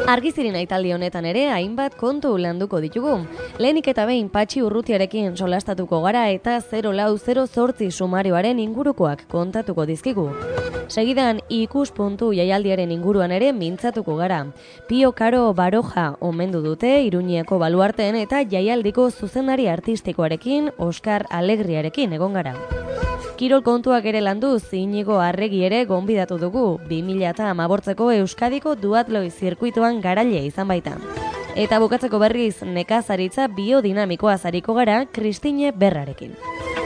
Argizirin aitaldi honetan ere hainbat kontu landuko ditugu. Lehenik eta behin Patxi Urrutiarekin solastatuko gara eta 0408 sumarioaren ingurukoak kontatuko dizkigu. Segidan ikuspuntu jaialdiaren inguruan ere mintzatuko gara. Pio Karo Baroja omendu dute Iruñeko baluarteen eta jaialdiko zuzendari artistikoarekin Oskar Alegriarekin egon gara. Kirol kontuak ere landuz, Inigo Arregi ere gonbidatu dugu, 2015ko Euskadiko duatloi zirkuituan garaile izan baita. Eta bukatzeko berriz, nekazaritza biodinamikoa zariko gara Kristine Berrarekin.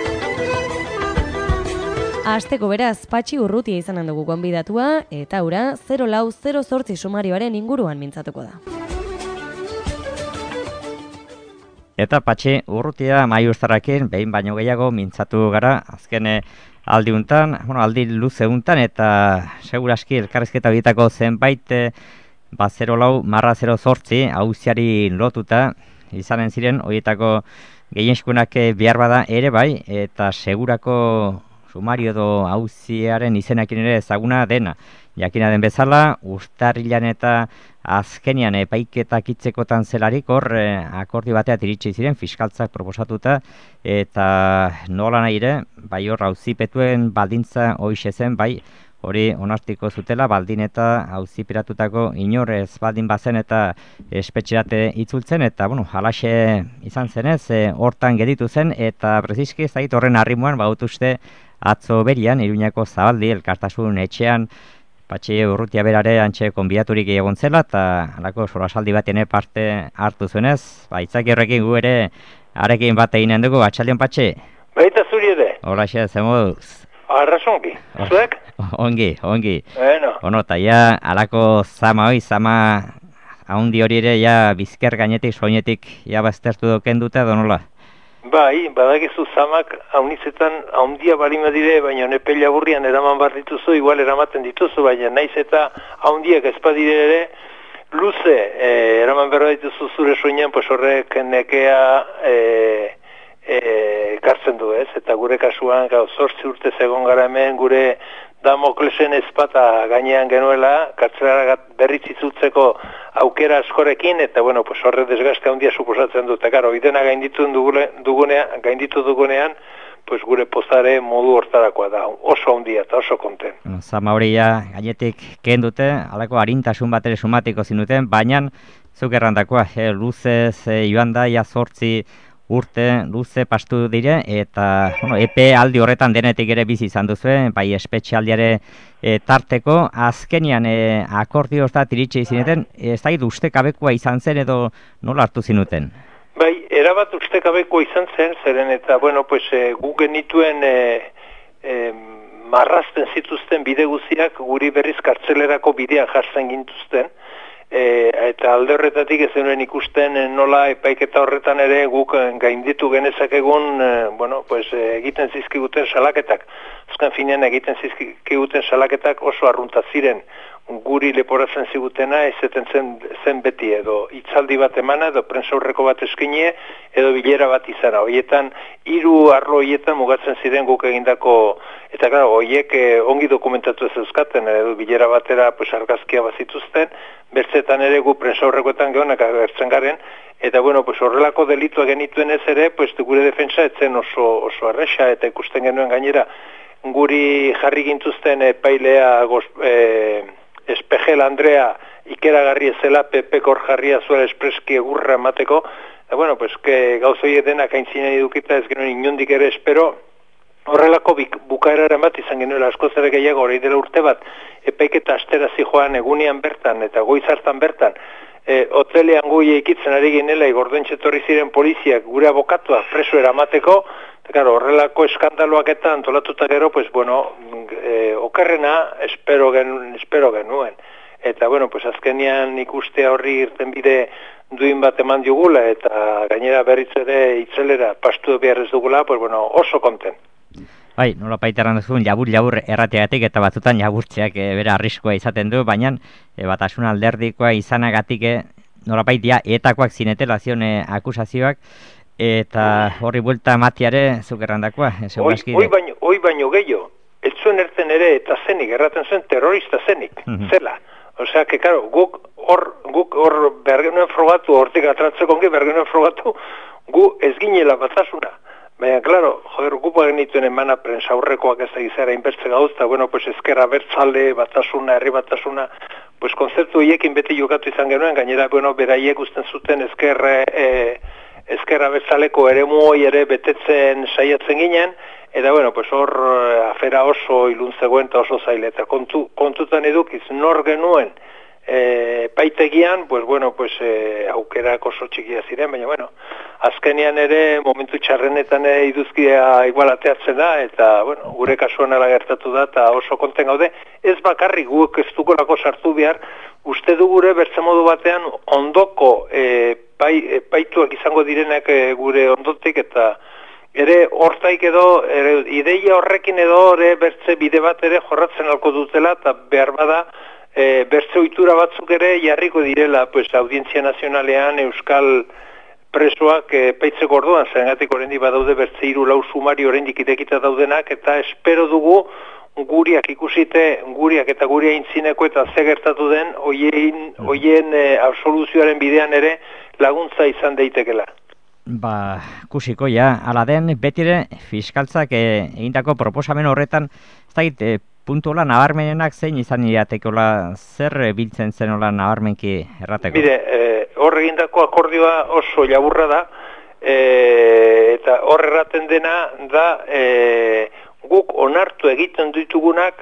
Asteko beraz, Patxi Urrutia izanen dugu gonbidatua, eta ura 0408 sumarioaren inguruan mintzatuko da. Eta Patxi Urrutia Maiustarrakin behin baino gehiago mintzatu gara azken aldi untan, aldi luze untan, eta seguraski elkarrizketa bitako zenbait 04/08 auziari lotuta izanen ziren, horietako gehienskunak behar bada ere bai, eta segurako sumario edo auziaren izenakin ere ezaguna dena. Jakina den bezala, urtarrilan eta azkenian epaiketak itzekotan zelarik hor akordio bateat iritsi ziren fiskaltzak proposatuta, eta nola nahi ere, bai hor auzipetuen baldintza hoixe zen, bai hori onartiko zutela, baldin eta auziperatutako inor ez baldin bazen eta espetxerate itzultzen, eta halaxe izan zenez, hortan geditu zen, eta preziski ez dakit horren arrimuan bautuzte atzo berian, Iruñako Zabaldi elkartasun etxean, Patxi Urrutia berare antxe konbidaturik egon zela, eta halako solasaldi batean parte hartu zuenez, itzaki horrekin gu ere arekin bat eginen dugu, atxaldion Patxi? Baita zuri ere? Horaxe, zemoduz? Arrasongi, zuek? Ongi. Bueno. Eta ja, halako zama haundi hori ere, ja, bizker gainetik, soinetik, ja, baztertu doken dute, edo nola? Bai, badakizu zamak haunizetan haundia balima dire, baina nepe laburrian eraman bar dituzu, igual eramaten dituzu, baina naiz eta haundiak ezpadire ere, luze eraman berra dituzu zure soinean, pues horrek nekea ekartzen du, ez? Eta gure kasuan, 8 urte egon gara hemen, gure Damoklesen ezpata gainean genuela, kartzelara berriz itzultzeko aukera askorekin, eta pues horre desgaste handia suposatzen dut. Eta karo, idena gainditu dugunean, pues gure pozare modu hortarakoa da, oso handia eta oso konten. Zama hori ja gainetik kehen dute, halako arintasun bat ere sumatiko zinuten, baina zuk errandakoa, luzez joan da, ja 8 urte luze pastu dire, eta epe aldi horretan denetik ere bizi izan duzu, bai espetxealdiare tarteko, azkenian akordioztat iritsi zineten, ez da ustekabekua izan zen edo nola hartu zinuten? Bai, erabat ustekabekua izan zen, zeren eta, gu genituen marrazten zituzten bide guziak guri berriz kartzelerako bidea jartzen gintuzten, eta alde horretatik ez denuen ikusten nola epaiketa horretan ere guk gainditu genezak egun egiten zizkiguten salaketak. Azken finean egiten zizkiguten salaketak oso arrunta ziren guri leporatzen zigutena ezeten zen beti edo hitzaldi bat emana edo prentsaurreko bat eskinie edo bilera bat izana. Horietan, 3 arlo horietan mugatzen ziren guk egindako, eta claro, horiek ongi dokumentatu ez euskaten edo bilera batera argazkia bazituzten, bertzetan ere gu prentsaurrekoetan gehonak agertzen garen, eta horrelako delitua genituen ez ere, gure defensa etzen oso arresa, eta ikusten genuen gainera guri jarri gintuzten epailea Espejel Andrea ikeragarri ezela Pepe kor jarria zuela espreski egurra emateko, gauzoi denak aintzinen edukita ez genuen inondik ere espero, horrelako bukaeraren bat izan genuela askoz ere gehiago hori dela urte bat, epaiketa astera zijoan egunean bertan eta goizartan bertan, hotelean gui ikitzen ari ginela igordentxetorri ziren poliziak gure abokatua preso eramateko, horrelako eskandaloak eta antolatuta gero, okerrena espero genuen. Eta, azkenian ikustea horri irten bide duin bat eman diogula, eta gainera berriz ere itzelera pastu behar ez dugula, oso konten. Bai, nola paiteran duzun, labur errateagatik eta batzutan laburtzeak bera arriskoa izaten du, baina batasun alderdikoa izanagatik nola paitea etakoak zinetela zion akusazioak, eta horri buelta matiare zuk errandakoa. Hoi baino gehiago, ez zuen erten ere eta zenik, erraten zuen terrorista zenik, zela. Osea, que, claro, guk hor bergenuen frogatu, hortik atratzeko ongi bergenuen frogatu, gu ez ginela batasuna. Baina, klaro, gupa genituen emana prensa aurrekoak ez da gizara inbertze gauz, eta, bueno, pues ezkerra bertzale, batasuna, herri batasuna, pues konzeptu horiekin beti jokatu izan genuen, gainera, bueno, beraiek usten zuten ezkerra bertzaleko eremu hori ere betetzen saiatzen ginen, eta, bueno, pues hor afera oso ilun zegoen eta oso zaile, eta kontutan edukiz nor genuen, paitegian, pues bueno, pues aukerak oso txikia ziren, baina bueno, azkenean ere momentu txarrenetan iduzkia igual ateatzen da, eta bueno, gure kasuan ala gertatu da, eta oso konten gaude, ez bakarrik guk ez dukolako sartu behar, uste du gure bertze modu batean ondoko paituak izango direnak gure ondotik, eta ere hortaik edo, ideia horrekin edo bertze bide bat ere jorratzen alko dutela, eta behar bada, bertze ohitura batzuk ere jarriko direla, pues, Audientzia Nazionalean Euskal presoak peitzeko orduan, zergatik oraindik badaude bertze 3-4 sumari oraindik irekita daudenak, eta espero dugu guriak ikusite, guriak eta guri aintzineko eta ze gertatu den, hoien absoluzioaren bidean ere laguntza izan daitekela. Ba, kusiko, ja, ala den, betire fiskaltzak egindako proposamen horretan, ez dakit, puntuola nabarmenenak zein izan iratekola, zer biltzen zen ola nabarmenki errateko? Bide, hor egindako akordioa oso laburra da, eta hor erraten dena da, guk onartu egiten ditugunak,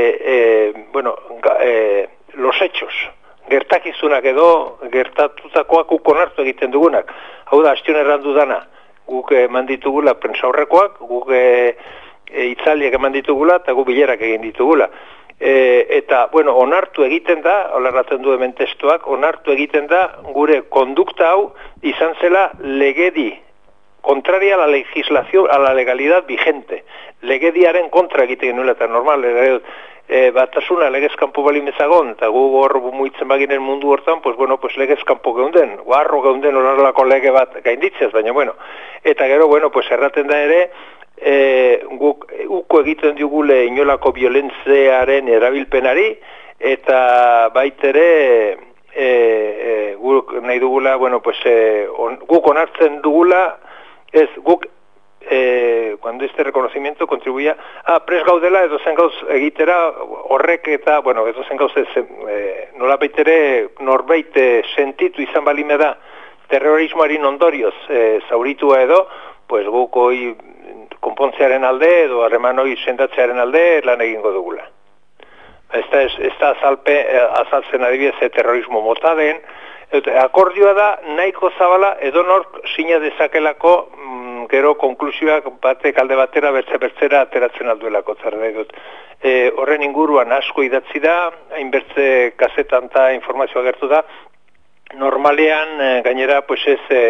los hechos, gertakizunak edo gertatutakoak guk onartu egiten dugunak. Hau da, astion errandu dana, guk eman ditugula prensa horrekoak, guk itzaliak eman ditugula, eta gu bilerak egin ditugula. Eta, bueno, onartu egiten da, olerratzen du hemen testuak, onartu egiten da gure kondukta hau izan zela legedi, contraria a la legislación, a la legalidad vigente. Legediaren kontra egiten genuela, eta normal, batasuna legezkanpo bali mezagon, eta gu hor muitzen baginen mundu hortan, pues bueno, pues legezkanpo geunden, guarro geunden horrelako lege bat gainditziaz, baina bueno. Eta gero, bueno, pues erraten da ere, guk uko egiten digule inolako violentziaren erabilpenari, eta baitere guk nahi dugula, bueno, pues guk onartzen dugula, ez guk cuando este reconocimiento contribuya pres gaudela edo zen gauz egitera horrek eta, bueno, edo zen gauz nola baitere norbait sentitu izan balime da terrorismoaren ondorioz zauritua edo, pues guk hoi konpontzearen alde edo harreman hori sendatzearen alde lan egingo dugula. Ez da azaltzen adibidez terrorismo mota den, akordioa da nahiko zabala edonork sina dezakelako gero konklusioak batek alde batera bertzera ateratzen alduelako nahi dut. Horren inguruan asko idatzi da, hainbertze kazetan eta informazioa gertu da, normalean gainera pues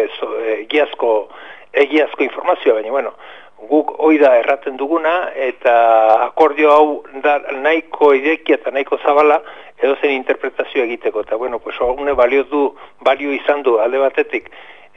egiazko informazioa, baina bueno, guk hoi da erraten duguna, eta akordio hau da nahiko idekia eta nahiko zabala edozen interpretazioa egiteko, eta bueno, pues hone balio izan du alde batetik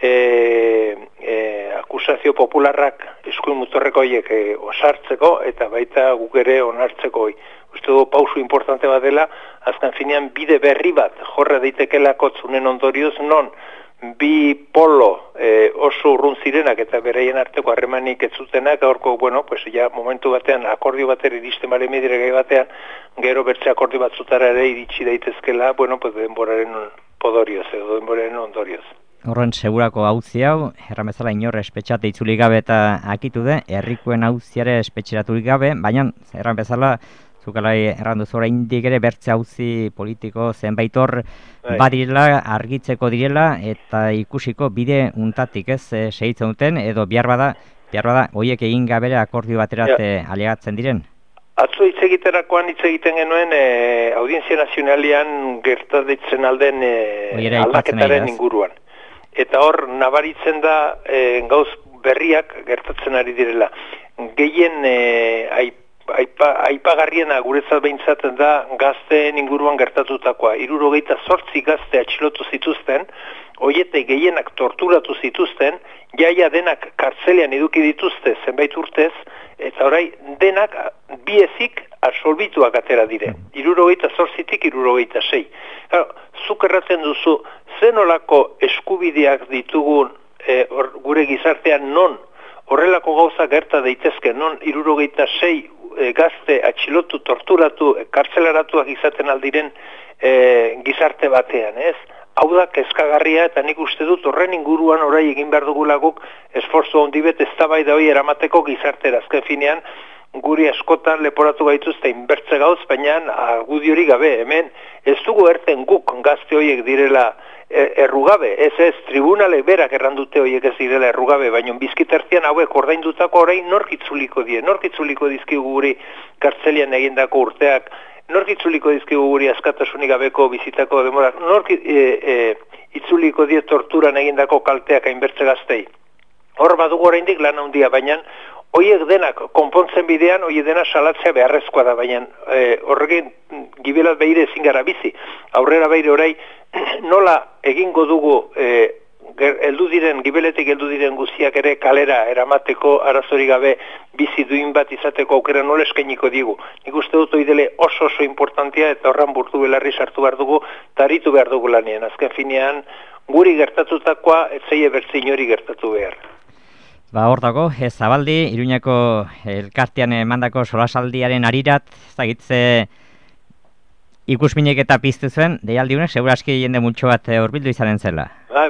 akusazio popularrak eskuin mutorreko horiek osartzeko, eta baita guk ere onartzeko hoi. Uste du pausu importante bat dela, azken finean bide berri bat jorra daitekelako zunen ondorioz non bi polo oso urrun zirenak eta bereien arteko harremanik ez zutenak, aurko, bueno, pues ya momentu batean akordio batera iristen bale mediregai batean, gero bertze akordio batzutara ere iritsi daitezkela, bueno, pues denboraren podorioz edo denboraren ondorioz. Horren segurako auzi hau, erramezala inor espetxate itzulik gabe eta akitu de, herrikoen auziare espetxeraturik gabe, baina erramezala zukalai errandu zora indik ere bertze auzi politiko zenbait hor badirela, argitzeko direla eta ikusiko bide untatik ez segitzen duten edo behar bada horiek egin gabere akordio baterat alegatzen diren. Atzo hitz egiterakoan hitz egiten genuen Audientzia Nazionalean gertatzen alden aldaketaren inguruan. Eta hor nabaritzen da gauz berriak gertatzen ari direla. Gehien aipagarriena guretzat behintzaten da gazteen inguruan gertatutakoa. 78 gazte atxilotu zituzten, hoietek gehienak torturatu zituzten, jaia denak kartzelean eduki dituzte zenbait urtez, eta orai denak biezik absolbituak atera dire. 78-tik 76. zuk erraten duzu, zenolako eskubideak ditugun gure gizartean non horrelako gauza gerta daitezke, non 76 gazte atxilotu, torturatu, kartzelaratuak izaten aldiren gizarte batean, ez? Hau da kezkagarria eta nik uste dut horren inguruan orai egin behar dugula guk esforzu handi bet eztabaida hori eramateko gizartera. Azken finean guri askotan leporatu gaituzte inbertze gauz, baina argudiori gabe, hemen ez dugu erten guk gazte horiek direla errugabe, ez tribunale berak errandute horiek ez direla errugabe, baina bizkitertian hauek ordaindutako orain nork itzuliko dizkigu guri kartzelian egindako urteak, nork itzuliko dizkigu guri askatasunik gabeko bizitako demorak, nork itzuliko die torturan egindako kalteak hainbertze gaztei. Hor badugu oraindik lan handia, baina hoiek denak konpontzen bidean, hoiek dena salatzea beharrezkoa da, baina horrekin gibelat behire ezin gara bizi. Aurrera behire orai nola egingo dugu gibeletik heldu diren guztiak ere kalera eramateko arazorik gabe bizi duin bat izateko aukera nola eskainiko digu. Nik uste dut oidele oso importantea eta horran burdu belarri sartu behar dugu, taritu behar dugu lanien. Azken finean, guri gertatutakoa etzeie bertze inori gertatu behar. Hor dago, Zabaldi, Iruñako elkartean emandako solasaldiaren arirat, zagitze ikusminek eta piztu zuen, deialdiunek, seguraski jende multxo bat hurbildu izanen zela.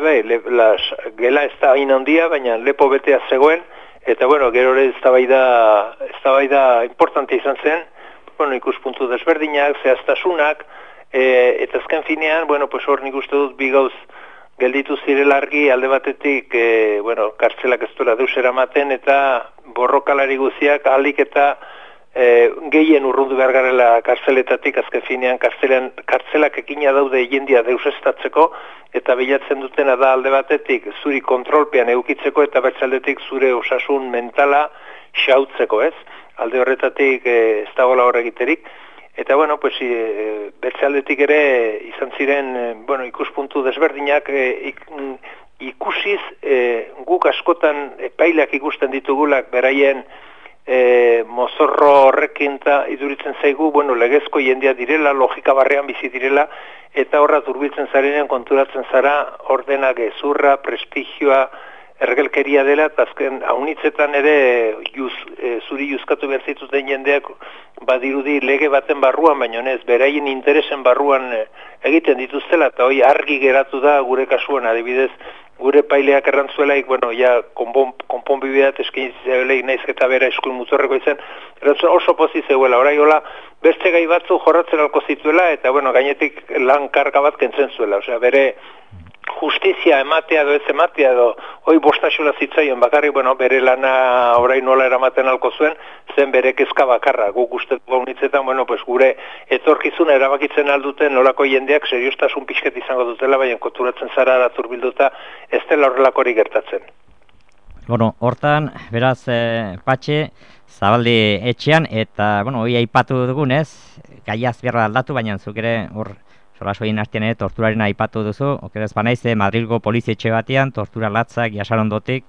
Gela ez da hain handia, baina lepo betea zegoen, eta gero ere eztabaida importante izan zen, ikuspuntu desberdinak, zehaztasunak, eta azken finean, hor nik uste dut bi gauz gelditu zirela argi alde batetik, kartzelak ez duela deus eramaten, eta borrokalari guziak ahalik eta gehien urrundu behar garela kartzeletatik, azken finean kartzelak ekina daude jendia deusestatzeko, eta bilatzen dutena da alde batetik zuri kontrolpean eukitzeko, eta bertzaldetik zure osasun mentala xautzeko, ez? Alde horretatik ez dagoela horregiterik. Eta bertzaldetik ere izan ziren ikuspuntu desberdinak ikusiz guk askotan epaileak ikusten ditugulak beraien mozorro horrekin iduritzen zaigu, legezko jendea direla, logika barrean bizi direla, eta horra durbiltzen zarenean konturatzen zara ordena gezurra, prestigioa, ergelkeria dela, eta azken haunitzetan ere zuri juzkatu behar zituzten jendeak badirudi lege baten barruan, baina ez, beraien interesen barruan egiten dituztela, eta hoi argi geratu da gure kasuan, adibidez, gure paileak errantzuelaik, konponbideat eskainitzeleik naiz eta bera eskuin mutzorreko izan, oso pozi zeuela, orai hola, beste gai batzu jorratzen alko zituela, eta gainetik lan karga bat kentzen zuela, bere justizia ematea edo ez ematea edo hoi bostaxula zitzaion bakarrik, bere lana orain nola eramaten alko zuen, zen bere kezka bakarra. Guk uste gaunitzetan, gure etorkizuna erabakitzen alduten nolako jendeak seriostasun pixket izango dutela, baina konturatzen zara araturbilduta ez dela horrelakori gertatzen. Hortan, beraz, Patxe, Zabaldi etxean, eta, hoi aipatu dugunez, gaiaz beharra aldatu, baina zuk ere hor solasoien artean torturaren aipatu duzu, okerez banaize, Madrilgo polizietxe batean, tortura latzak jasarondotik,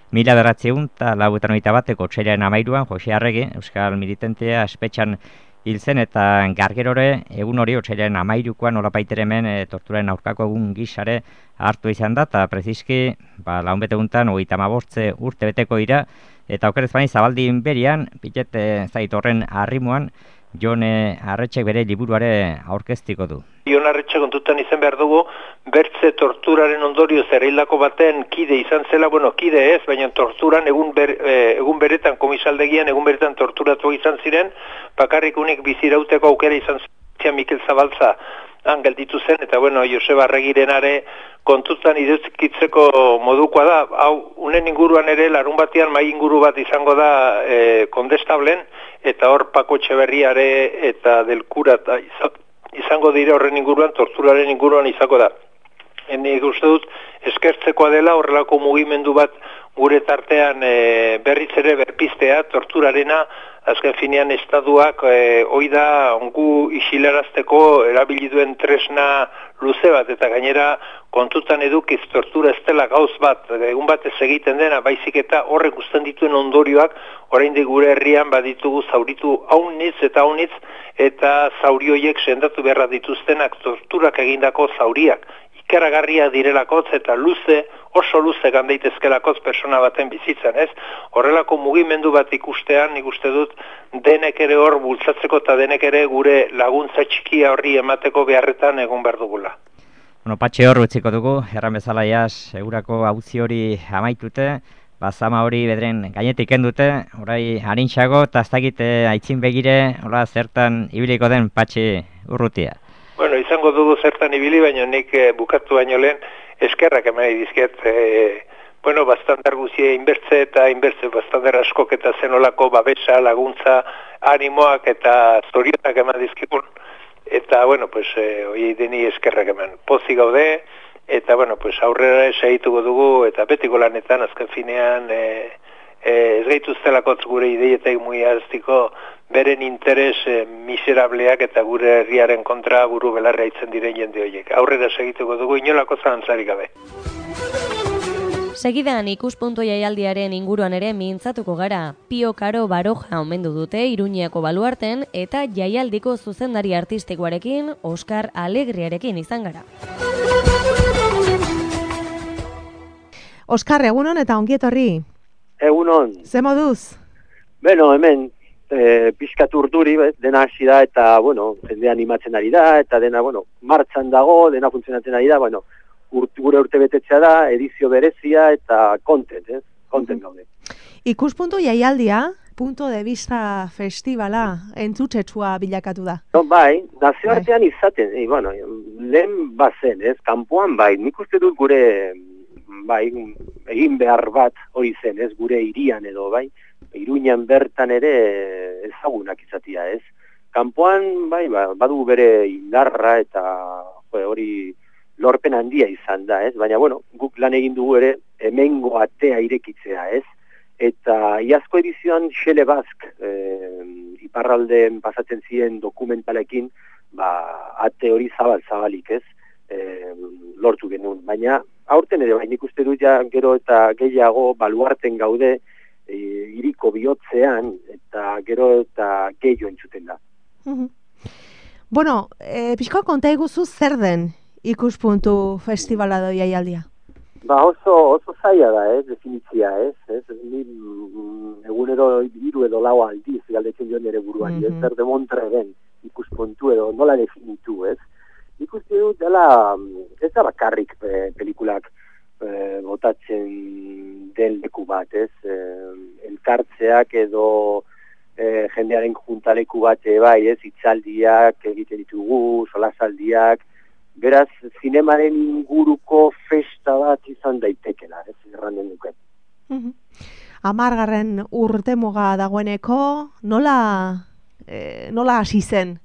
1991 bateko otsailaren 13an, Jose Arregi, euskal militentea espetxan hil zen, eta gargerore, egun hori otsailaren 13an olapaitere hemen torturaren aurkako egun gisare hartu izan da, eta preziski, launbete guntan, 35 urte beteko dira, eta okerez banaiz, Zabaldi berian, pitet zait horren arrimuan, Jon Arretxek bere liburuare aurkeztiko du. Jon Arretxe kontutan izan behar dugu, bertze torturaren ondorioz ereildako baten kide izan zela, kide ez, baina torturan egun beretan komisaldegian, egun beretan torturatu izan ziren, bakarrik unik bizirauteko aukera izan ziren Mikel Zabaltza gelditu zen, eta Joseba Arregirenare kontutan idezkitzeko modukoa da, hau, unen inguruan ere, larun batean mai inguru bat izango da kondestablen, eta hor Pako Etxeberriare eta Delkura izango dire horren inguruan, torturaren inguruan izango da. Nik uste dut, eskertzekoa dela horrelako mugimendu bat gure tartean berriz ere berpiztea, torturarena, azken finean estaduak oida ongu isilarazteko erabili duen tresna luze bat, eta gainera kontutan edukiz tortura ez dela gauz bat, egun batez egiten dena, baizik eta horrek uzten dituen ondorioak, oraindik gure herrian baditugu zauritu haunitz, eta zauri horiek sendatu beharra dituztenak torturak egindako zauriak. Ikaragarria direlakotz eta oso luze gandeitezkelakotz persona baten bizitzan, ez? Horrelako mugimendu bat ikustean, nik uste dut, denek ere hor bultzatzeko eta denek ere gure laguntza txikia horri emateko beharretan egon behar dugula. Bueno, Patxi hor utziko dugu, erran bezala jaz, eurako auzi hori amaitute, bazama hori bedren gainetik endute, orai harintxago, eta ez dakit aitzin begire, hola zertan ibiliko den Patxi Urrutia. Bueno, izango dugu zertan ibili, baina nik bukatu baino lehen eskerrak eman dizket. Bastandar guzie inbertze bastandar askok eta zenolako babesa, laguntza, animoak eta zorionak eman dizkikun. Eta, hori deni eskerrak eman. Pozik gaude, eta, aurrera segituko dugu, eta betiko lanetan azken finean ez gaituztelakotz gure ideietek muiaztiko beren interes miserableak eta gure herriaren kontra buru belarra itzen diren jende horiek. Aurrera segituko dugu inolako zalantzarik gabe. Segidan ikuspuntu jaialdiaren inguruan ere mintzatuko gara. Pio Karo Baroja omendu dute Iruñeko Baluarten eta jaialdiko zuzendari artistikoarekin Oskar Alegriarekin izan gara. Oskar, egunon eta ongietorri. Egunon. Ze moduz? Hemen pixkat urduri, dena hasi da eta, jende animatzen ari da, eta dena, martxan dago, dena funtzionatzen ari da, gure urte betetzea da, edizio berezia eta content gaude. Ikuspuntu jaialdia, punto de vista festivala, entzutxetsua bilakatu da. Nazioartean izaten, lehen bazen, kanpoan nik uste dut gure, egin behar bat hori zen, gure hirian edo, Iruñan bertan ere ezagunak izatia, Kanpoan, badu bere indarra eta hori lorpen handia izan da, Baina, guk lan egin dugu ere hemengo atea irekitzea, Eta iazko edizioan Xele Bask iparralden pasatzen ziren dokumentalekin, ate hori zabalik, lortu genuen. Baina, aurten ere, nik uste dut gero eta gehiago baluarten gaude, iriko bihotzean eta gero eta gehiago entzuten da. Pixkoa konta eguzu zer den ikuspuntu festivala doi jaialdia? Oso zaila da, definitzia, Ni egunero 3 edo 4 aldiz galdetzen joan ere buruan, zer demontre den ikuspuntu edo nola definitu, Ikusten dut dela, ez da bakarrik pelikulak botatzen den leku bat, elkartzeak edo jendearen juntaleku bat, hitzaldiak egiten ditugu, solasaldiak, beraz, zinemaren inguruko festa bat izan daitekela, erranden duken. 10. urtemuga dagoeneko, nola hasi zen?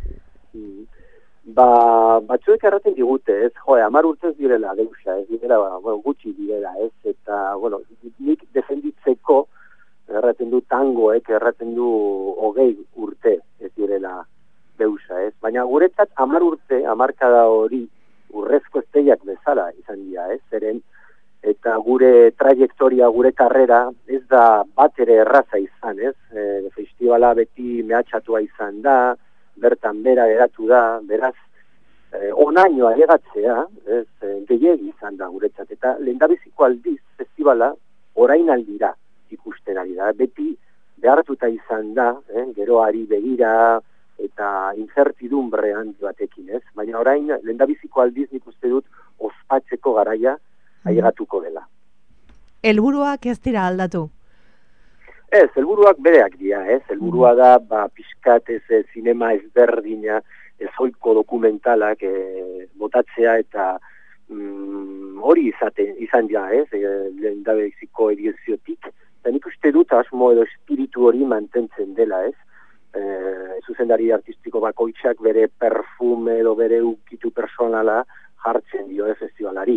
Batzuek erraten digute, 10 urtez direla deusa, direla, gutxi direla, eta, nik defenditzeko erraten du tangoek, erraten du 20 urte ez direla deusa, Baina guretzat 10 urte, 10 hori urrezko esteiak bezala izan dira, Zeren, eta gure trajektoria, gure karrera, ez da bat ere erraza izan, Festivala beti mehatxatua izan da, bertan bera geratu da, beraz, onaino alegatzea, gehiegi izan da guretzat, eta lehendabiziko aldiz festivala orain aldira ikusten ari da, beti behartuta izan da, geroari begira eta incertidumbre handi batekin, baina orain lehendabiziko aldiz nik uste dut ospatzeko garaia ailegatuko dela. Helburuak ez dira aldatu? Helburuak bereak dira, helburua da, pixkat zinema ezberdina, ezoiko dokumentalak botatzea eta hori izan dira, lehendabiziko ediziotik, eta nik uste dut asmo edo espiritu hori mantentzen dela, zuzendari artistiko bakoitzak bere perfume edo bere ukitu personala jartzen dio festivalari.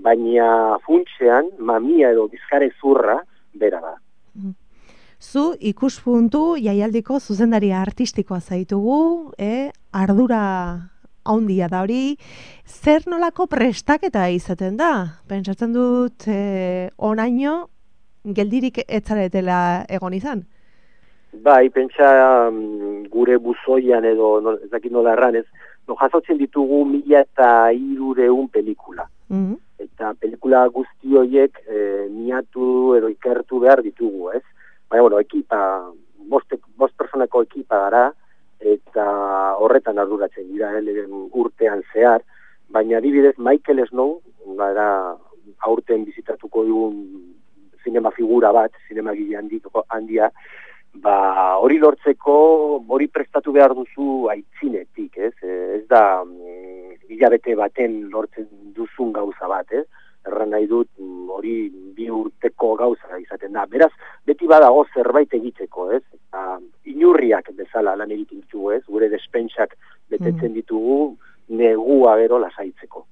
baina funtsean mamia edo bizkarrezurra bera da. Zu ikuspuntu jaialdiko zuzendaria artistikoa zaitugu, ardura handia da hori, zer nolako prestaketa izaten da? Pentsatzen dut onaino geldirik etzaretela egon izan? Bai, pentsa gure buzoian edo ez dakit nola erranez, jasotzen ditugu 1300 pelikula. Eta pelikula guzti horiek miatu edo ikertu behar ditugu, ez? Baina, bueno, ekipa, bost personako ekipa gara, eta horretan arduratzen dira, urtean zehar, baina adibidez Michael Snow, aurten bizitatuko dugun zinema figura bat, zinema gile handia, hori lortzeko, hori prestatu behar duzu aitzinetik, ez? Ez da hilabete baten lortzen duzun gauza bat, ez? Erran nahi dut hori 2 urteko gauza izaten da. Beraz, beti badago zerbait egiteko, ez? Inurriak bezala lan egiten ditugu, ez? Gure despentsak betetzen ditugu negua gero lasaitzeko.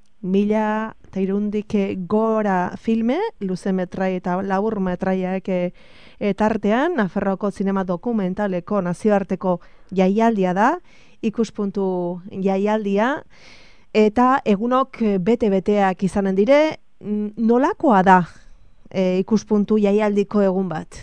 1300 gora filme, luze metrai eta labur metraiak tartean, Nafarroako zinema dokumentaleko nazioarteko jaialdia da, ikuspuntu jaialdia, eta egunok bete-beteak izanen dire, nolakoa da ikuspuntu jaialdiko egun bat?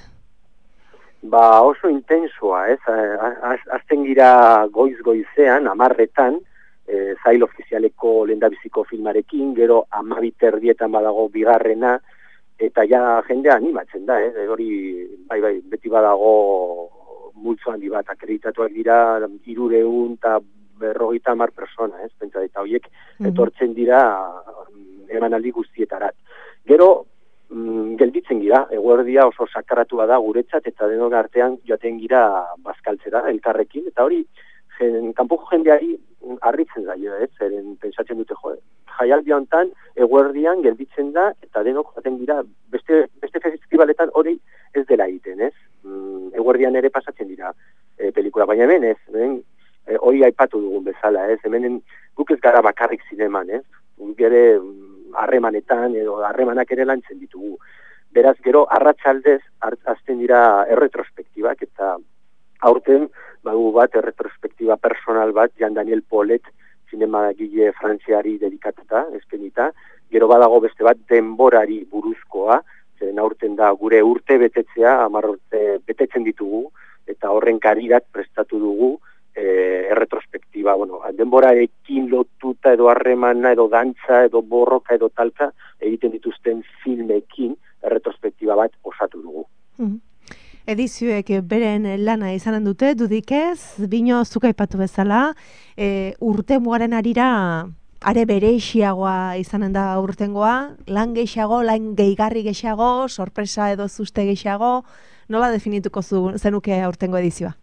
Oso intensoa, ez? Azten gira goiz-goizean, 10:00, zail ofizialeko lehendabiziko filmarekin, gero 12:30 badago bigarrena, eta ja jendea animatzen da, hori, bai, beti badago multzo handi bat, akreditatuak dira 300 eta 50 persona, pentsa, eta horiek etortzen dira emanaldi guztietarat. Gero, gelditzen gira, eguerdia oso sakaratua da guretzat, eta denok artean joaten gira bazkaltzera, elkarrekin, eta hori, kanpoko jendeari harritzen zaio, zeren pentsatzen dute, jaialdia hontan, eguerdian gelditzen da, eta denok joaten gira, beste festivaletan hori ez dela egiten, ez? Eguerdian ere pasatzen dira pelikula, baina hemen ez, hori aipatu dugun bezala, ez? Hemen guk ez gara bakarrik zineman, ez? Guk ere harremanetan edo harremanak ere lantzen ditugu. Beraz, gero, arratsaldez azten dira erretrospektibak, eta aurten, bagu bat, erretrospektiba personal bat, Jean Daniel Paulet, zinema gile frantziari dedikatuta, eskenita, gero badago beste bat denborari buruzkoa, zeren aurten da gure urte betetzea, 10 urte betetzen ditugu, eta horren karirat prestatu dugu erretrospektiba, denborarekin lotuta edo harremana, edo dantza, edo borroka, edo talka, egiten dituzten filmekin erretrospektiba bat osatu dugu. Edizioek beren lana izanen dute, dudik ez, bino zuka aipatu bezala, urte mugaren arira, are bereixiagoa izanen da urtengoa, lan gehiago, lan gehigarri gehiago, sorpresa edo zuzte gehiago, nola definituko zenuke urtengo edizioa?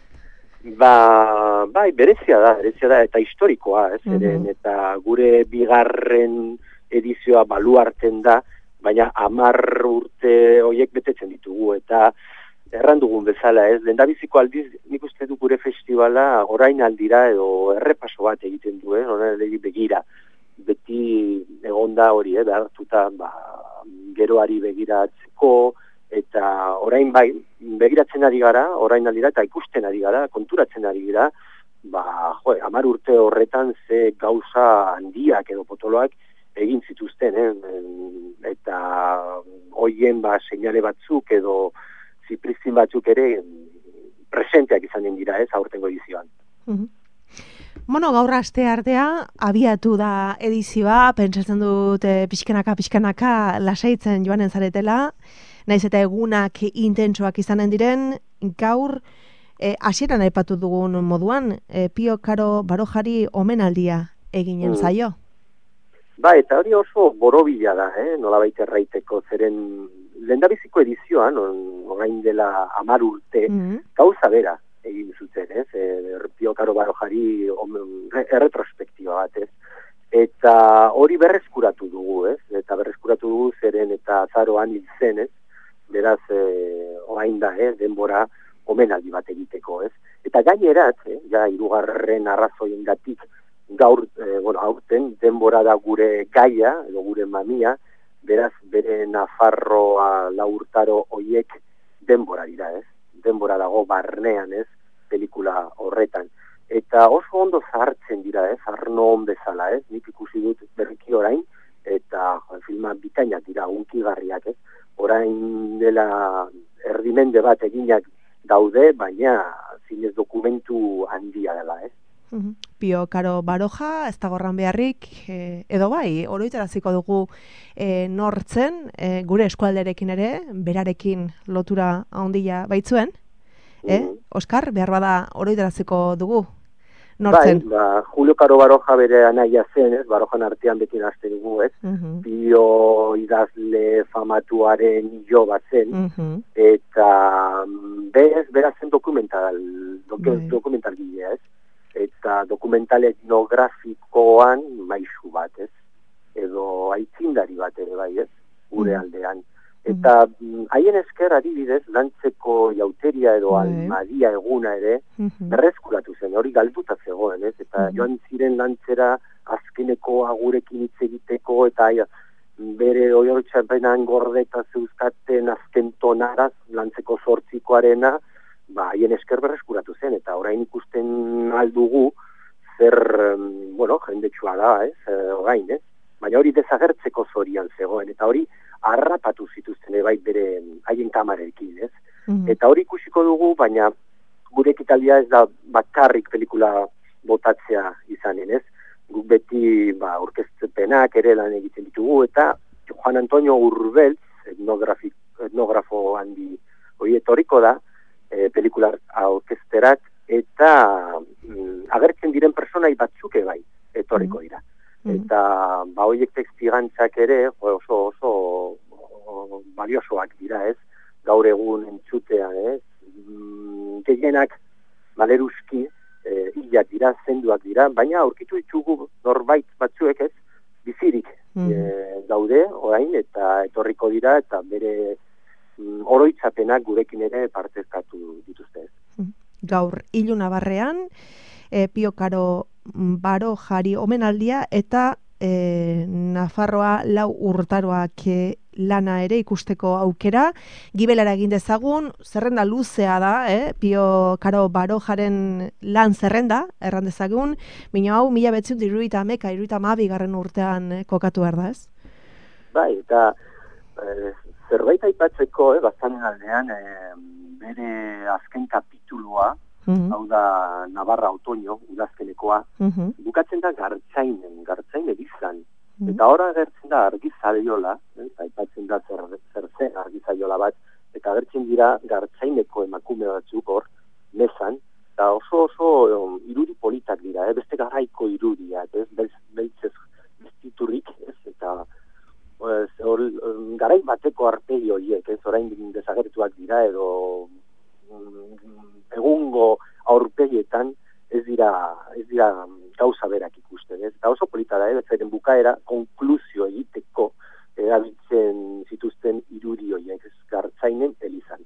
Bai, berezia da, eta historikoa, eta gure bigarren edizioa baluarten da, baina 10 urte horiek betetzen ditugu, eta erran dugun bezala, lehendabiziko aldiz, nik uste du gure festivala orain aldira edo errepaso bat egiten du, horrela begira. Beti egonda hori, behartuta geroari begiratzeko, eta orain bai, begiratzen ari gara, orain aldira, eta ikusten ari gara, konturatzen ari gara, 10 urte horretan ze gauza handiak edo potoloak egin zituzten, eta hoien seinale batzuk edo zipriztin batzuk ere presenteak izanen dira, aurtengo edizioan. Gaur aste artea abiatu da edizioa, pentsatzen dut pixkanaka lasaitzen joanen zaretela, naiz eta egunak intentsoak izanen diren, gaur hasieran aipatu dugun moduan, Pio Karo Barojari omenaldia eginen zaio. Eta hori oso borobila da, nolabait erraiteko, zeren lehendabiziko edizioan, orain dela 10 urte, gauza bera egin zuten, Pio Karo Barojari erretrospektiba bat, eta hori berreskuratu dugu, eta berreskuratu dugu zeren eta azaroan hil zen, beraz, orain da, denbora omenaldi bat egiteko, eta gainerat, ja, 3. arrazoiengatik gaur, ikusten, denbora da gure gaia, edo gure mamia, beraz bere Nafarroa 4 urtaro hoiek denbora dira, ez? Denbora dago barnean, ez? Pelikula horretan. Eta oso ondo zahartzen dira, ez? Arnon bezala, ez? Nik ikusi dut berriki orain, eta filma bikainak dira, hunkigarriak, ez? Orain dela erdimende bat eginak daude, baina zinez dokumentu handia dela, ez? Pio Karo Baroja, ez dago erran beharrik, edo bai, oroitaraziko dugu nortzen, gure eskualderekin ere, berarekin lotura handia baitzuen, Oskar, behar bada oroitaraziko dugu nortzen. Bai, Julio Karo Baroja bere anaia zen, ez? Barojan artean beti nazte dugu, ez? Pio idazle famatuaren jo bat zen, eta berazen dokumental gile, ez? Eta dokumental etnografikoan maisu bat, ez? Edo aitzindari bat ere, bai, ez? Gure aldean. Eta haien esker adibidez, lantzeko jauteria edo almadia eguna ere, berreskuratu zen, hori galduta zegoen, ez? Eta joan ziren lantzera azkeneko agurekin hitz egiteko, eta bere oiortxapenan gordeta zeuzkaten azken tonaraz, lantzeko 8koarena, haien esker berreskuratu zen, eta orain ikusten aldugu zer, jendetsua da, ez? Orain, ez? Baina hori desagertzeko zorian zegoen, eta hori harrapatu zituzten bai bere haien kamarekin, ez? Eta hori ikusiko dugu, baina gure ekitaldia ez da bakarrik pelikula botatzea izanen, ez? Guk beti orkestpenak ere lan egiten ditugu, eta Juan Antonio Urbeltz, etnografo handi hori etorriko da, pelikular orkesterak, eta agertzen diren personai batzuke bai, etorriko dira. Eta horiek tekstigantzak ere oso baliosoak dira, ez? Gaur egun entzutean, ez? Gehienak maleruski hilak dira, zenduak dira, baina aurkitu ditugu norbait batzuek, ez? Bizirik daude orain, eta etorriko dira, eta bere oroitzapenak gurekin ere partezkatu dituzte, ez? Gaur Ilunabarrean, Pio Karo Barojari omenaldia eta Nafarroa 4 urtaroak lana ere ikusteko aukera. Gibelara egin dezagun, zerrenda luzea da, Pio Karo Barojaren lan zerrenda, erran dezagun, baina hau 1971-72 urtean kokatu behar da, ez? Bai, eta zerbait aipatzeko, bazanen aldean, bere azken kapitulua, hau da Navarra Otoño, udazkenekoa, bukatzen da gartzain edizan. Eta ora agertzen da argizaiola, aipatzen da zer zen argizaiola bat, eta agertzen dira gartzaineko emakume batzuk hor, mesan, eta oso irudi politak dira, beste garaiko irudiak, beltzez bestiturik, eta garai bateko arpegi horiek, orain desagertuak dira, edo egungo aurpegietan ez dira gauza berak ikusten, ez? Eta oso polita da, zeren bukaera konkluzio egiteko erabiltzen zituzten irudi horiek, ez? Gartzainen elizan.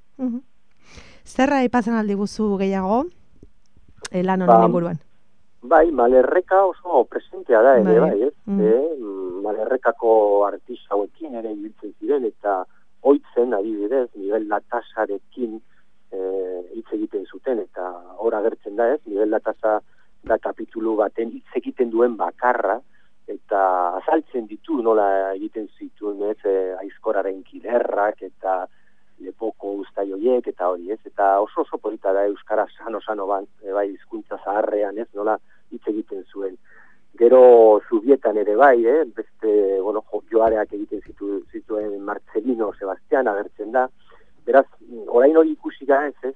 Zerra aipatzen aldi guzu gehiago lan honen inguruan? Bai, Malerreka oso presentea da ere, bai, ez? Malerrekako artista hauekin ere ibiltzen ziren, eta oitzen adibidez, Miguel Latasarekin hitz egiten zuten, eta hor agertzen da, ez? Miguel Latasa da kapitulu baten hitz egiten duen bakarra, eta azaltzen ditu nola egiten zituen, ez? Aizkoraren kiderrak, eta lepoko uztai horiek, eta hori, ez? Eta oso polita da euskara sano bai, hizkuntza zaharrean, ez? Nola hitz egiten zuen. Gero Zubietan ere bai, beste, joareak egiten zituen Marcelino Sebastián agertzen da. Beraz, orain hori ikusi da, ez?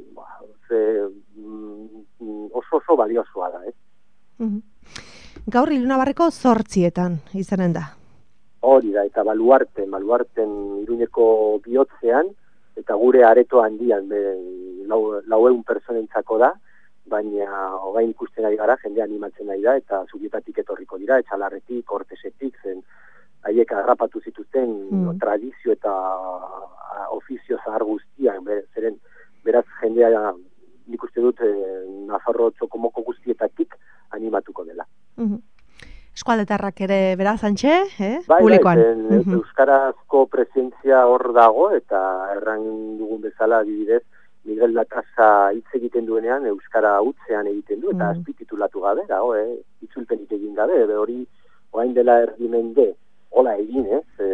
Oso baliosoa da, ez? Gaur Ilunabarreko 8etan izanen da. Hori da, eta baluarten Iruñeko bihotzean, eta gure areto handian, 400 personentzako da, baina orain ikusten ari gara, jende animatzen ari da, eta Zubietatik etorriko dira, Etxalarretik, Kortesetik, zen haiek harrapatu zituzten tradizio eta ofizio zahar guztian, zeren beraz jendea nik uste dut Nafarro txokomoko guztietatik animatuko dela. eskualdetarrak ere beraz antxe, Bai, publikoan. Euskarazko presentzia hor dago, eta erran dugun bezala adibidez, Miguel Latasa hitz egiten duenean, Euskara hutzean egiten du, eta azpititulatu gabe, dago, itzulpenik egin gabe, hori orain dela erdimende, hola egin,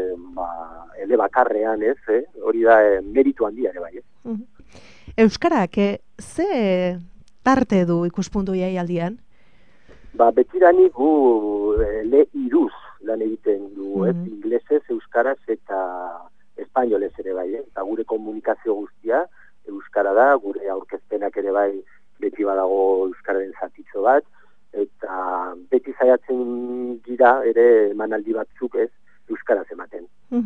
ele bakarrean, hori da meritu handia ere bai, Euskarak, ze tarte du ikuspuntu jaialdian? Betiranik gu iruz lan egiten du, inglesez, euskaraz eta espainolez ere bai, eta gure komunikazio guztia euskara da, gure aurkezpenak ere bai beti badago euskararen zatitxo bat, eta beti zaiatzen dira ere emanaldi batzuk euskaraz ematen.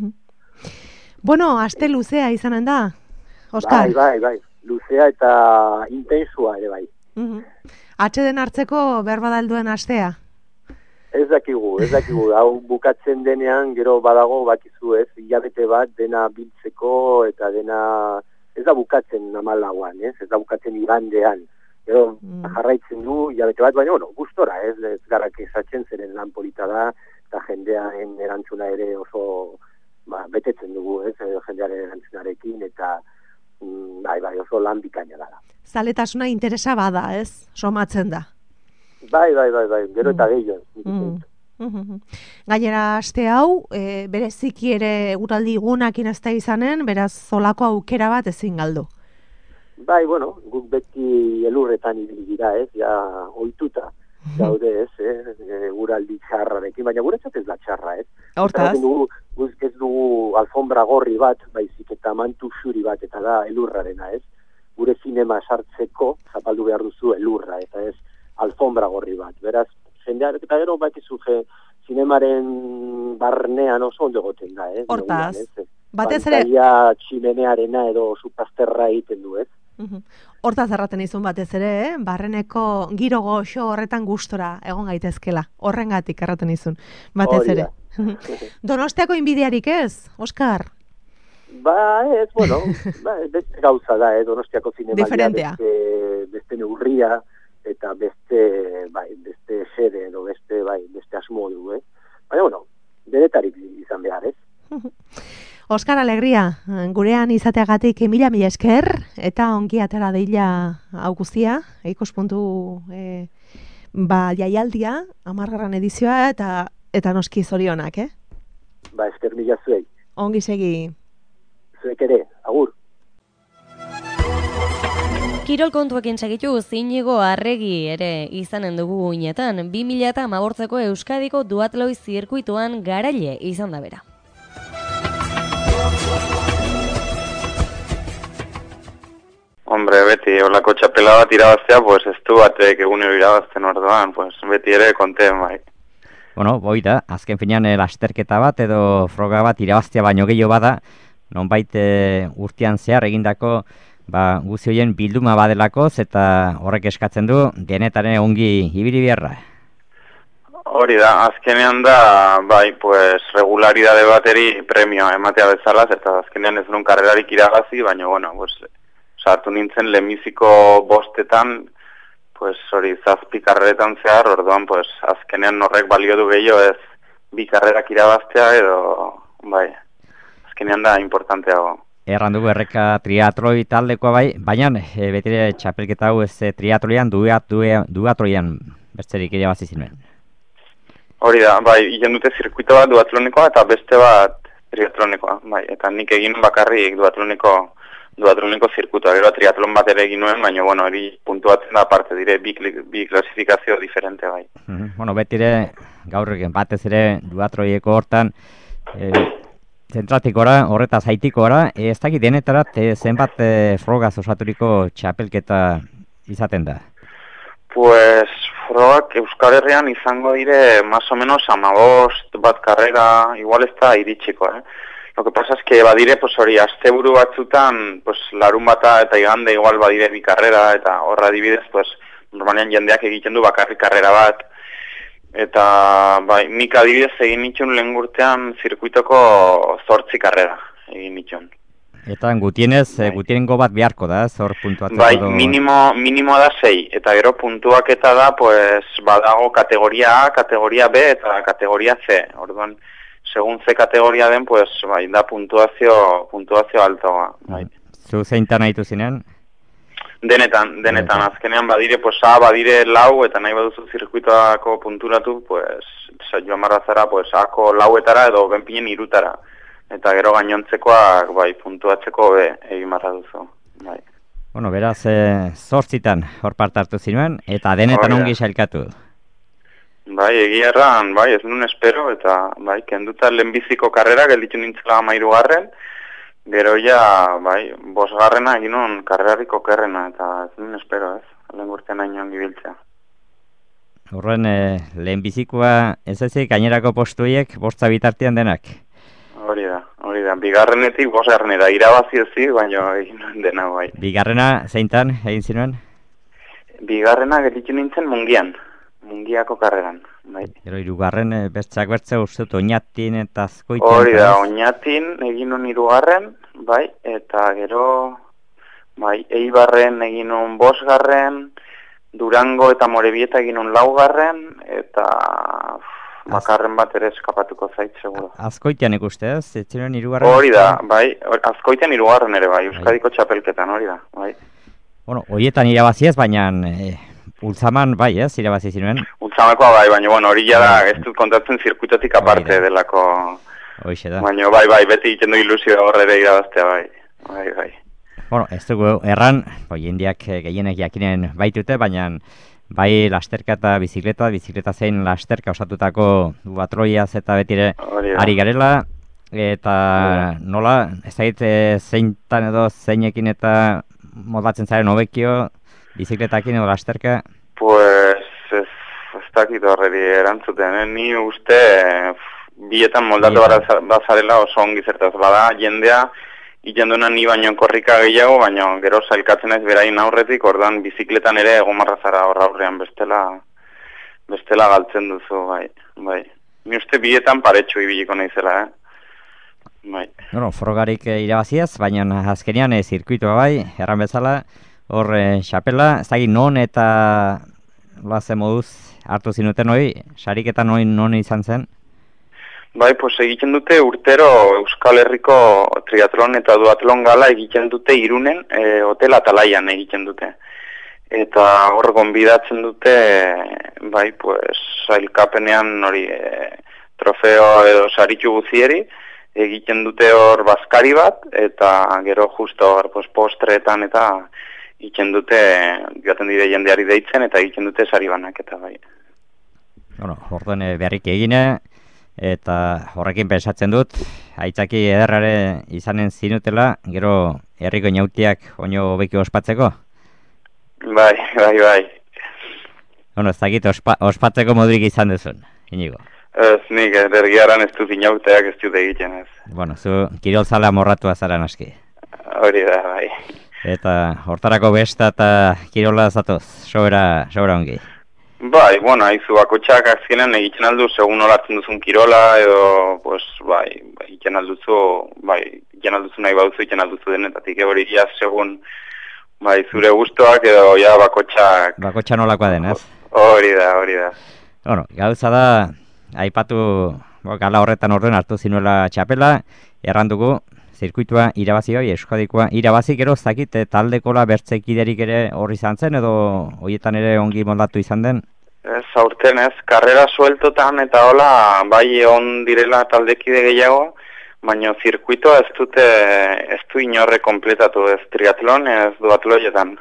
Bueno, aste luzea izanen da, Oskar? Bai, luzea eta intensua ere bai. Atxeden hartzeko berbadalduen astea? Ez dakigu, hau bukatzen denean, gero badago bakizu hilabete bat dena biltzeko eta dena, ez da bukatzen amalagoan, ez da bukatzen igandean. Gero jarraitzen du hilabete bat, baina gustora, ez garrak esatzen zeren lan polita da, eta jendearen erantzuna ere oso betetzen dugu, jendearen erantzunarekin, eta bai, oso lan bikaina da. Zaletasuna interesa bada, ez? Somatzen da. Bai, gero eta gehiago. Gainera aste hau, bereziki ere eguraldi gunakin ez da izanen, beraz zolako aukera bat ezin galdu. Bai, guk beti elurretan ibili dira, ja ohituta gaude, eguraldi txarrarekin, baina guretzat ez da txarra, Hortaz? Ez dugu alfombra gorri bat, baizik eta mantu xuri bat, eta da elurrarena, gure zinema sartzeko zapaldu behar duzu elurra, eta ez alfombra gorri bat. Beraz, jendeak, eta gero bakizu zinemaren barnean oso ondo goten da, Hortaz, batez ere... Pantaia tximenearena edo supazterra egiten du, Hortaz erraten izun batez ere, barreneko giro goxo horretan gustora egon gaitezkela. Horrengatik erraten izun, batez ere. Donostiako inbidiarik ez, Oskar? Ez, beste gauza da, Donostiako zinemalia, beste neurria, eta beste xede, edo beste asmo du, Baina, denetarik izan behar, Oskar Alegria, gurean izateagatik mila esker, eta ongi atera deila hau guztia, ikuspuntu jaialdia, 10. edizioa, eta noski zorionak, Esker mila zuei. Ongi segi. Zuek ere, agur. Kirol kontuekin segitu Inigo Arregi ere izanen dugu guinetan, 2015ko Euskadiko duatloi zirkuituan garaile izan da bera. Hombre, beti, olako txapela bat irabaztea, pues ez du batek egunero irabazten orduan, pues beti ere konten, bai. Boi da, azken finean lasterketa bat edo froga bat irabaztea baino gehiago bada, nonbait urtean zehar egindako guzi horien bilduma badelakoz, eta horrek eskatzen du denetaren ongi ibili beharra. Hori da, azkenean da, pues regularidade bateri premioa ematea bezala, eta azkenean ez nun karrerarik irabazi, baina, pues sartu nintzen lehenbiziko bostetan, pues hori 7 karreretan zehar, orduan, pues azkenean horrek balio du gehiago ez 2 karrerak irabaztea edo, azkenean da importanteago. Erran dugu erreka triatloi taldekoa baina betire txapelketa hau ez triatloian duatroian besterik irabazi zinuen. Hori da, hilen dute zirkuito bat duatlonekoa eta beste bat triatlonekoa, eta nik egin bakarrik duatroneko zirkuitoa, gero triatlon bat ere egin nuen, baina, hori puntuatzen da aparte dire, bi klasifikazio diferente, Betire, gaur batez ere duatroieko hortan, zentratikora, horretaz haitikora, ez dakit denetarat zenbat frogaz osaturiko txapelketa izaten da? Pues frogak Euskal Herrian izango dire más o menos 15 bat karrera, igual ez da iritsiko, Lo que pasa es que badire, pues hori, asteburu batzutan, pues larun bata eta igande igual badire 2 karrera, eta horra adibidez, pues normalean jendeak egiten du bakarrik karrera bat, eta nik adibidez egin nitxun lehen urtean zirkuitoko 8 karrera egin nitxun. Eta gutienez, gutienengo bat beharko da, hor puntuatzeko. Bai, minimo da 6, eta gero puntuaketa da, pues, badago kategoria A, kategoria B eta kategoria C. Orduan, segun ze kategoria den, pues, bai, da puntuazio altoa. Bai. Zu zeintan nahitu zinen? Denetan, azkenean badire, pues, badire 4 eta nahi baduzu zirkuitoako punturatu, pues, joan marrazara, pues, ako 4etara edo benpinen 3etara. Eta gero gainontzekoak, bai, puntuatzeko egin marra duzu. Bai. Bueno, beraz, 8 hor parte hartu zinuen, eta denetan ongi sailkatu. Bai, egia erran, bai, ez nun espero, eta, bai, kenduta lehenbiziko karrera, gelditu nintzela 13garren, gero ja, bai, 5garrena egin nun karrerariko kerrena, eta ez nun espero, ez, lehen urtean hain gibiltzea. Horren, lehenbizikoa ez ezik, gainerako postuiek, 5 bitartean denak? Hori da, 2garrenetik 5garrenera, irabazi ezik, baina egin nuen dena, bai. 2garrena zeintan egin zinuen? 2garrena gelditu nintzen Mungiako karreran, bai. Gero 3garren bestzak bertze ustut Oñatin eta Azkoiten. Hori da, Oñatin egin nun 3garren, bai, eta gero, bai, Eibarren egin nun 5garren, Durango eta Morebieta egin nun 4garren, eta makarren bat ere eskapatuko zait, seguro. Azkoitean ikuste ez? Etzinen 3garren? Hori da, bai, Azkoitean 3garren ere, bai, Euskadiko txapelketan, hori da, bai. Bueno, horietan irabazi ez, baina Ultzaman, bai, ez, irabazi zinuen? Ultzamakoa, bai, baina, bueno, hori da, ez dut kontatzen zirkuitotik aparte delako. Hoixe da. Baina, bai, beti egiten du ilusio horre irabaztea, bai. Bueno, ez dugu erran, jendeak gehienek jakinen baitute, baina bai lasterka eta bizikleta zein lasterka osatutako duatroiaz eta betire ari garela, eta nola, ez dakit zeintan edo zeinekin eta modatzen zaren hobekio, bizikletakin edo lasterka? Pues, ez dakit horreri erantzuten, ni uste bietan moldatu bazarela oso ongi zertaz bada, jendea ikenduna ni baino korrika gehiago, baina gero zailkatzen ez berain aurretik, ordan bizikletan ere egomarrazara aurrean bestela galtzen duzu, bai. Ni uste bietan paretxo ibiliko naizela, bai. Bueno, frogarik irabaziaz, baina azkenean zirkuitoa bai, erran bezala, hor xapela, ez dakit non eta laze moduz hartu zinuten hori, sariketa non izan zen? Bai, pues egiten dute urtero Euskal Herriko triatlon eta duatlon gala egiten dute Irunen, hotel Atalaian egiten dute. Eta hor gonbidatzen dute, bai, pues, sailkapenean hori trofeo edo saritu guzieri, egiten dute hor bazkari bat, eta gero justo hor pues, postreetan eta egiten dute, joaten dire jendeari deitzen, eta egiten dute sari banak eta bai. Bueno, orduan berrik egine, eta horrekin pensatzen dut, aitzaki ederrare izanen zinutela, gero herriko inautiak oino hobeki ospatzeko? Bai. Bueno, ez dakit ospatzeko modurik izan duzun, Inigo? Ez, nik ergiaran ez dut inauteak ez dut egiten ez. Bueno, zu kirolzala morratua zara naski. Hori da, bai. Eta hortarako besta eta kirola zatoz, sobera ongi. Bai, bueno, haizu bakotxak azkenean egiten aldu, segun olatzen duzun kirola, edo, pues, bai, egiten alduzu nahi baduzu, egiten alduzu denetatik, hori ja, segun, bai, zure gustoak, edo, ja, bakotxak... Bakotxa nolakoa den, ez? Hori da. Bueno, gauza da, aipatu, gala horretan orduen hartu zinuela txapela, errandugu, zirkuitua irabazi hori, Euskadikoa irabazi, gero zakit taldekola bertzekiderik ere horri izan zen, edo horietan ere ongi moldatu izan den? Ez, aurten ez, karrera sueltotan eta hola, bai on direla taldekide gehiago, baina zirkuitoa ez du inorre kompletatu, ez triatlon, ez duatloietan,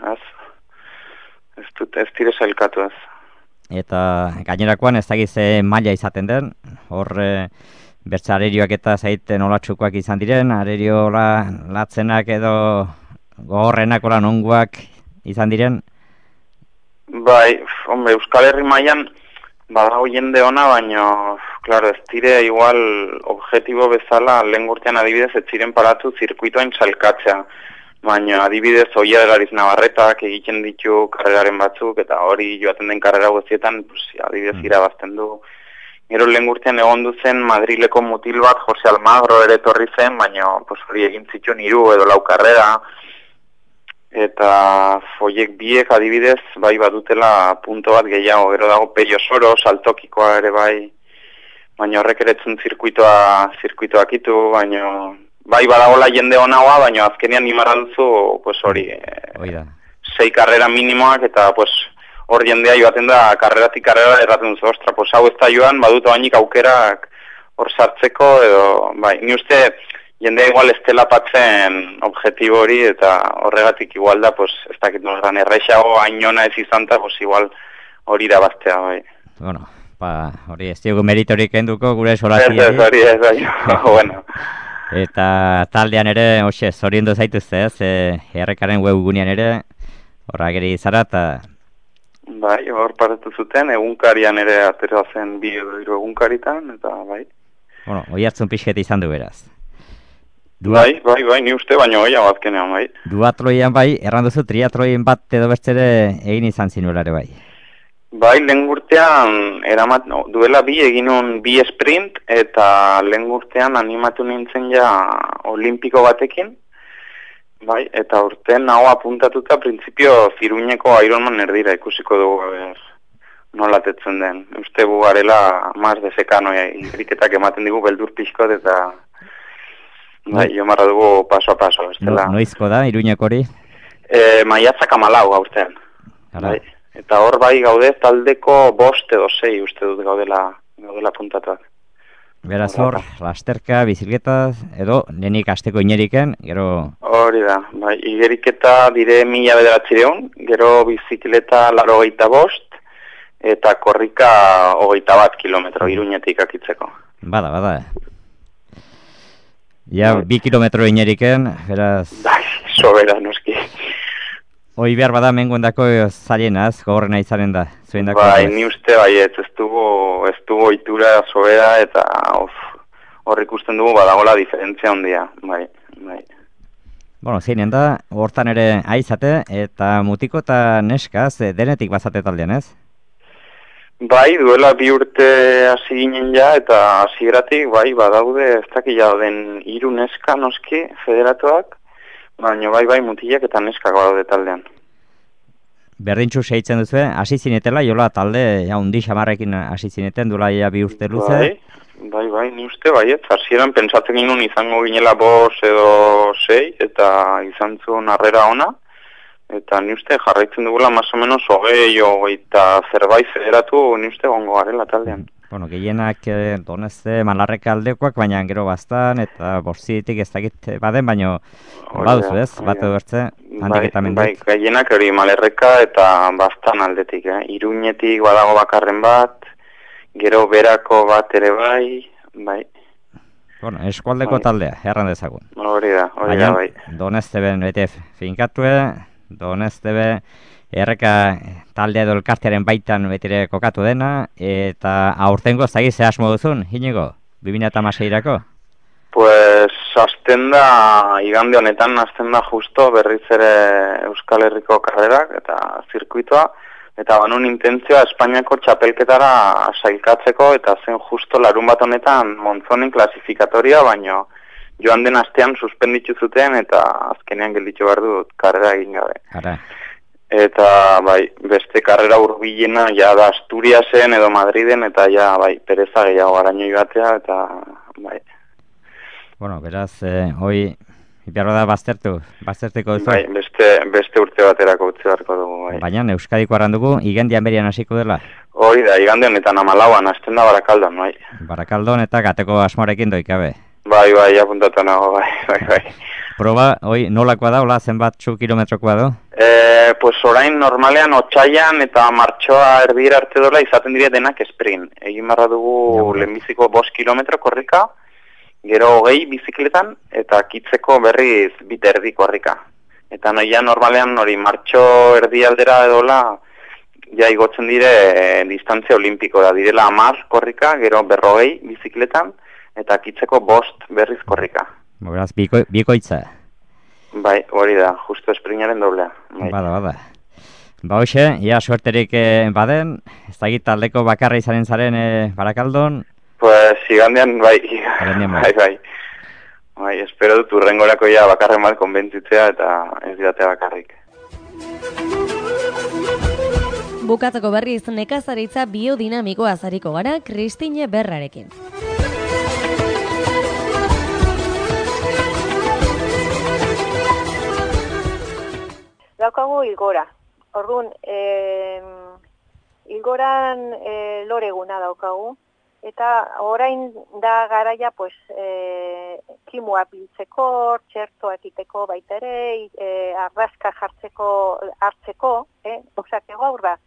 ez dire sailkatu ez. Eta gainerakoan ez dakiz maila izaten den, hor bertza arerioak eta zaiten olatxukoak izan diren, arerio latzenak edo gogorrenak ola nongoak izan diren? Bai, hombre, Euskal Herri mailan badago jende ona, baina, claro, ez dire igual objetibo bezala lehen urtean adibidez ez ziren paratu zirkuitoain salkatzea. Baina adibidez Oia Gariz Navarretak egiten ditu karreraren batzuk eta hori joaten den karrera guztietan pues, adibidez irabazten du. Gero lehen urtean egon duzen Madrileko mutil bat Jose Almagro ere etorri zen, baina pues, hori egin zituen 3 edo 4 karrera, eta foiek biek adibidez, bai badutela punto bat gehiago, gero dago Peio Soro, saltokikoa ere bai, baina horrek ere etzun zirkuitoak itu, baina bai badagola jende honagoa, baina azkenean nimara duzu, pues hori, 6 karrera minimoak, eta pues hor jendea joaten da, karreratik karrera erraten duzu, ostra, pues hau ez da joan, badut bainik aukerak hor sartzeko, edo, bai, ni uste, jendea igual ez dela patzen objektibo hori, eta horregatik igual da, pues, ez dakit nolgan erreixago, hainona ez izan da, pues, igual hori da bastea, bai. Bueno, hori ez diogu meritorik enduko, gure solaziari. Ez, hori ez, bai, bueno. Eta taldean ere, hoxe, zoriondu zaituzte, ez, errekaren webgunean ere, horra geri zara, eta... Bai, hor paratu zuten, egunkarian ere atera zen 2 edo 3 egunkaritan, eta bai. Bueno, oi hartzun pixket izan du beraz. Bai, ni uste, baina oia bazkenean, bai. Duatroian bai, erranduzu triatroien bat edo bestere egin izan zinuelare bai. Bai, lehen urtean, duela 2 egin un 2 sprint, eta lehen urtean animatu nintzen ja olimpiko batekin. Bai, eta urtean nago apuntatuta, printzipio Ziruñeko Ironman erdira ikusiko dugu nola tetzen den. Uste bugarela maz desekano, igriketak ematen digu beldur pixkot, eta... Bai, jo marra dugu paso a paso, bestela. Noizko da, Iruñeko hori? Maiatzak 14 aurten. Bai. Eta hor bai gaude taldeko 5 edo 6 uste dut gaudela puntatuak. Beraz hor, lasterka, bizikleta, edo nenik asteko ineriken, gero... Hori da, bai, igeriketa dire 1900, gero bizikleta 85, eta korrika 21 kilometro, Iruñetik akitzeko. Bada. Ja, 2 kilometro ineriken, beraz... Bai, sobera, noski. Hoi behar bada menguendako zailenaz, gogorrena izanen da. Bai, ni uste bai, ez dugu ohitura sobera, eta hor ikusten dugu badagola diferentzia handia, bai. Bueno, zeinen da, hortan ere aizate, eta mutiko eta neskaz, denetik bazate taldean, ez? Bai, duela 2 urte hasi ginen ja, eta hasieratik bai, badaude, ez dakila den 3 neska noski federatuak, baina bai, mutilak eta neskak badaude taldean. Berdintxu segitzen duzu, hasi zinetela, jola talde, undi xamarrekin hasi zineten, duela 2 urte luze? Bai, ni uste, baiet, hasieran pentsatzen ginen izango ginela 5 edo 6, eta izan zuen harrera ona, eta ni uste jarraitzen dugula más o menos 20 eta zerbait federatu ni uste gongo garela taldean. Bueno, gehienak Donezte Malarreka aldekoak, baina gero bastan, eta borzitik ez dakit baden, baina baduzu ez, bat edo bertze, handik eta mendik. Bai, gehienak hori Malarreka eta bastan aldetik, Iruñetik badago bakarren bat, gero berako bat ere bai. Bueno, eskualdeko taldea, erran dezagun. Hori da, bai. Donezte ben bete finkatue, Donezte be erreka taldea edo elkartearen baitan betire kokatu dena, eta aurtengo zagi ze asmo duzun, Inigo, 2016-erako? Pues, azten da, igande honetan, azten da justo berriz ere Euskal Herriko karrerak eta zirkuitoa, eta banun intentzioa Espainiako txapelketara sailkatzeko, eta zen justo larun bat honetan Montzonen klasifikatoria, baino joan den astean suspenditu zuten, eta azkenean gelditu behar dut karrera egin gabe. Eta bai, beste karrera hurbilena ja da Asturiasen edo Madriden, eta ja bai, pereza gehiago garaino joatea, eta bai. Bueno, beraz, hoi, behar da bazterteko duzu? Bai, beste urte baterako utzi beharko dugu, bai. Baina, Euskadiko arranduko, igandian berian hasiko dela? Hori da, igandian eta 14an, hasten da Barakaldon, bai. Barakaldon eta gateko asmorekin doikabe? Bai, apuntatu nago, bai. Proba, hoi, nolakoa da, hola, zenbat kilometrokoa du? Pues orain normalean otxaian eta martxoa erdira arte dola izaten dire denak sprint. Egin barra dugu lehenbiziko 5 kilometro korrika, gero 20 bizikletan, eta kitzeko berriz 2 erdi korrika. Eta noia normalean hori martxo erdi aldera edola, ja igotzen dire distantzia olimpiko da, direla 10 korrika, gero 40 bizikletan, eta kitzeko 5 berriz korrika. Beraz, bikoitza? Bai, hori da, justo esprinaren doblea. Bai. Bada. Ba hoxe, ia suerterik baden, ez dakit taldeko bakarra izanen zaren Barakaldon? Pues, igandean, bai. Igandean, bai. Bai, espero dut urrengorako ja bakarren bat konbentzitzea eta ez didatea bakarrik. Bukatzeko berriz nekazaritza biodinamikoa azariko gara Kristine Berrarekin. Daukagu Ilgora. Orduan, Ilgoran lore eguna daukagu. Eta orain da garaia, pues, kimua biltzeko, txertoak iteko baita ere, arrazka hartzeko, osak gaur da.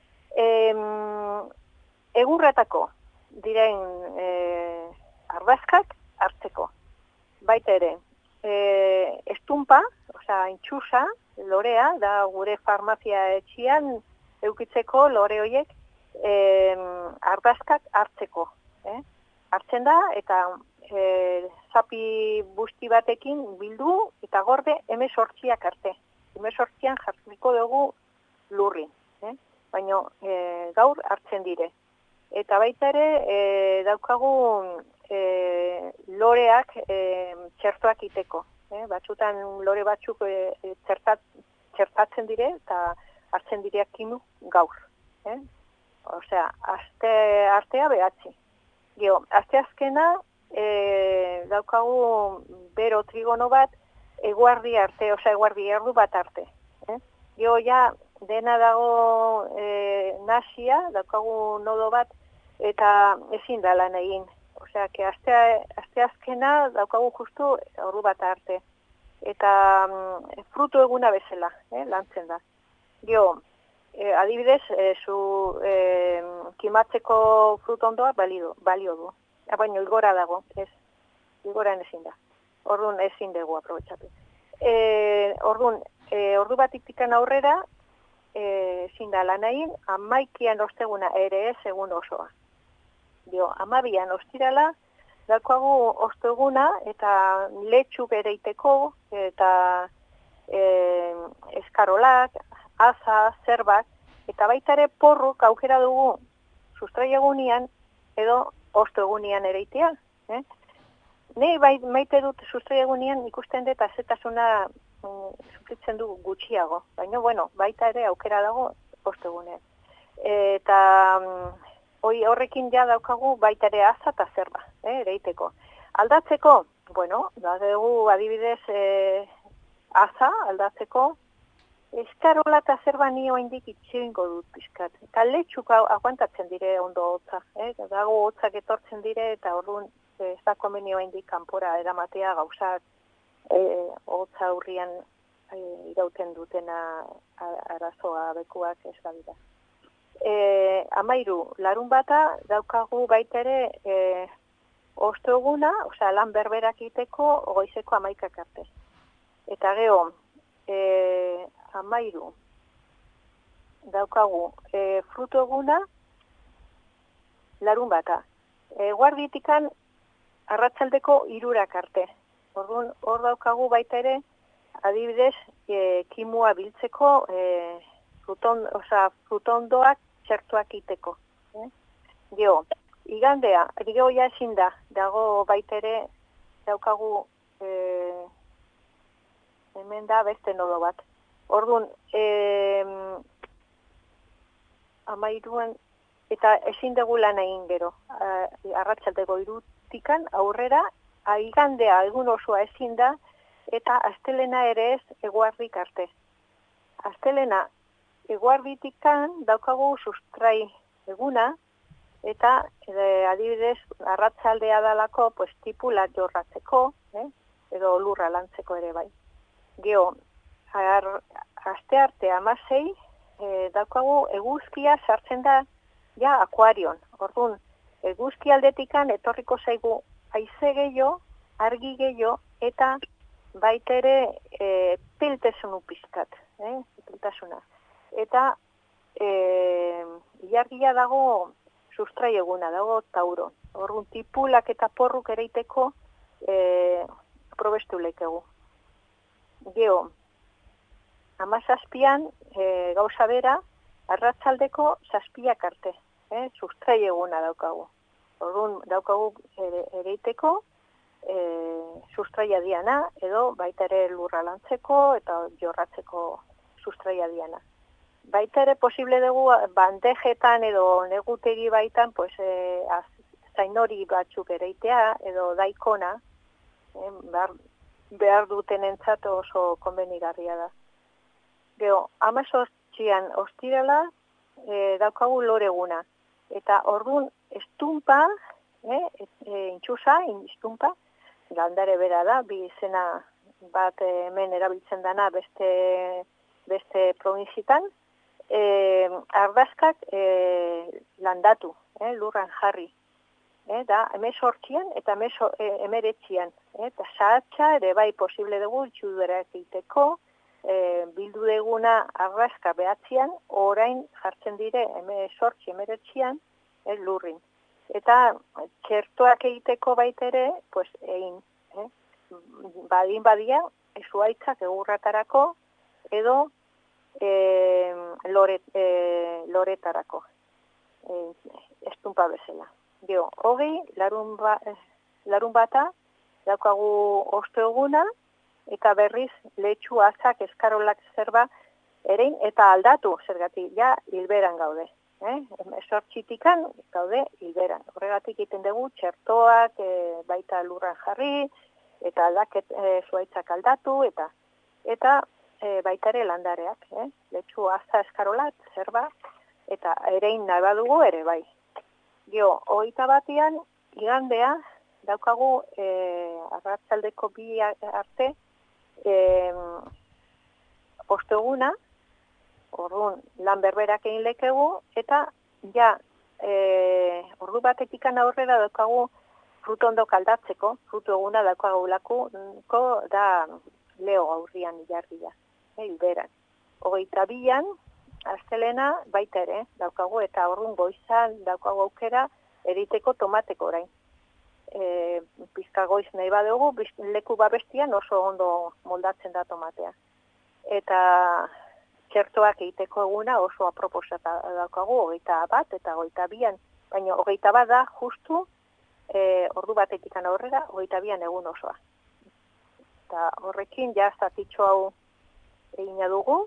Egurratako diren arrazkak hartzeko, baita ere. Estumpa, intxusa, lorea, da gure farmazia etxian eukitzeko lore horiek, argazkak hartzeko. Hartzen da, eta zapi busti batekin bildu, eta gorde 18 arte. 18an jartziko dugu lurrin. Baina gaur hartzen dire. Eta baita ere daukagu loreak txertoak iteko. Batzutan lore batzuk txertatzen dire, eta hartzen direak kimu gaur. Osea, aste artea behatzi. Gero, aste azkena daukagu bero trigono bat eguardi arte, osea eguardi erdu bat arte. Gero ja dena dago nasia, daukagu nodo bat eta ezin da lan egin. Osea, que aste azkena daukagu justu ordu bat arte. Eta frutu eguna bezala, lantzen da. Gero, adibidez, kimatzeko frutondoa balio du. Baina Ilgora dago, ez. Ilgoran ezin da. Orduan ezin dugu aprobetxatu. Ordu batik aurrera, ezin da lan egin, 11an osteguna ere ez egun osoa. 12an ostirala, daukagu osteguna eta letxuk ere iteko, eta eskarolak, asa, zerbak, eta baita ere porruk aukera dugu sustrai egunian edo osto egunian ere itea. Nei maite dut sustrai egunian ikusten dut azetasuna sufritzen du gutxiago, baina bueno, baita ere aukera dago osto egunean. Eta horrekin ja daukagu baita ere asa eta zerba, ere iteko. Aldatzeko, bueno, dugu adibidez asa aldatzeko, eskarola eta zerba nio indik itxegingo dut pizkat. Eta letxuk aguantatzen dire ondo hotza. Dago hotzak etortzen dire eta orduan ez da komenio indik kanpora eramatea gauzak hotza urrian irauten dutena arazoa bekuak ez da dira. 13 larun bata daukagu baita ere osto eguna, osea lan berberak iteko goizeko 11 arte. Eta gero, 13 daukagu frutu eguna larun bata. Guarditikan arratsaldeko 3 arte. Orduan, hor daukagu baita ere, adibidez, kimua biltzeko frutondoak txertuak iteko. Gero, igandea, gero ja ezin da, dago baita ere, daukagu hemen da beste nodo bat. Orduan, 13an, eta ezin dugu lan egin gero, arratsaldeko 3tikan aurrera, igandea egun osoa ezin da, eta astelena ere ez eguardik arte. Astelena eguarditikan daukagu sustrai eguna, eta adibidez arratsaldea dalako pues, tipula jorratzeko, edo lurra lantzeko ere bai. Gero, aste arte 16, daukagu eguzkia sartzen da ja akuarion. Orduan, eguzki aldetikan etorriko zaigu haize gehiago, argi gehiago, eta baita ere piltasunu pizkat, piltasuna. Eta ilargia dago sustrai eguna, dago Tauro. Orduan, tipulak eta porruk ere iteko probestu lekegu. Geo, 17an gauza bera, arratsaldeko 7 arte, sustrai eguna daukagu. Orduan daukagu ereiteko sustraia diana, edo baita ere lurra lantzeko eta jorratzeko sustraia diana. Baita ere posible dugu bandejetan edo negutegi baitan zainori batzuk ereitea edo daikona, behar dutenentzat oso konbenigarria da. Gero, 18an ostirala daukagu loreguna. Eta orduan estumpa, intxusa, estumpa, landare bera da, bi izena bat hemen erabiltzen dana beste provinzitan, ardazkak landatu, lurran jarri. Da, 18an eta 19an. Eta sahatxa ere bai posible dugu itxudurak egiteko, bildu deguna arraska behatzean, orain jartzen dire 19an lurrin. Eta txertoak egiteko baita ere, egin. Badin badia, zuaitzak egurratarako edo loretarako. Estumpa bezala. Gero, hogei, larun bata, daukagu osteoguna, eta berriz letxu azak eskarolak zerba erein eta aldatu, zergatik, ja, hilberan gaude. Sortxitikan gaude hilberan. Horregatik egiten dugu txertoak baita lurran jarri, eta aldaket zuaitzak aldatu, eta baita ere landareak. Letxu aza eskarolak zerba, eta erein nahi badugu ere bai. Gero, 21an, igandea, daukagu arratzaldeko bi arte osteguna, orduan lan berberak egin lekegu, eta ja, ordu batetikan aurrera daukagu frutondok aldatzeko, frutu eguna daukagulako da leo aurrian ilargia, hilberan. 22an, astelena baita ere daukagu, eta orduan goizan daukagu aukera eriteko tomateko orain. Pizka goiz nahi badugu, leku babestian oso ondo moldatzen da tomatea. Eta txertoak egiteko eguna oso aproposata daukagu, 21 eta 22an, baina 21 da justu ordu batetikan aurrera, 22an egun osoa. Eta horrekin ja zatitxo hau egina dugu.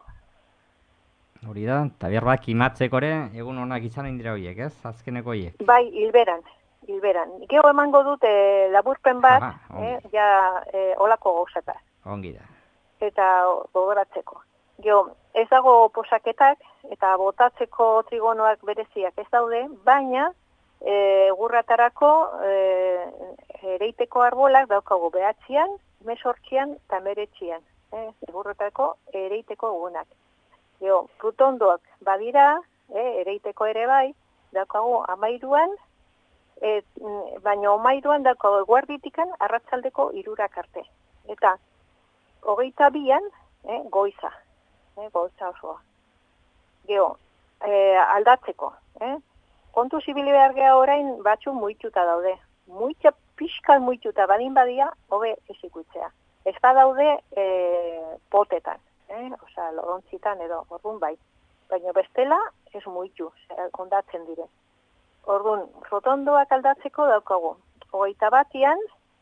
Hori da, eta berbak imatzeko ere, egun honak izan indira horiek, ez? Azkeneko horiek. Bai, hilberan. Gero emango dut laburpen bat, olako gauzataz. Ongi da. Eta gogoratzeko. Gero, ez dago posaketak eta botatzeko trigonoak bereziak ez daude, baina gurratarako ereiteko arbolak daukagu behatzean, 18an eta 19an. Gurratarako ereiteko egunak. Gero, frutondoak badira, ereiteko ere bai, daukagu 13an, baina 13an daukagu eguerditikan arratzaldeko 3 arte. Eta 22an, goiza. Goiza osoa. Gero, aldatzeko. Kontu zibili behar geha orain batzu muituta daude. Pixkal muituta badin badia, hobe ez ikutzea. Ez badaude potetan. Lorontzitan edo, orduan bai. Baina bestela, ez muitu, ondatzen dire. Orduan, rotondoak aldatzeko daukagu. 21an,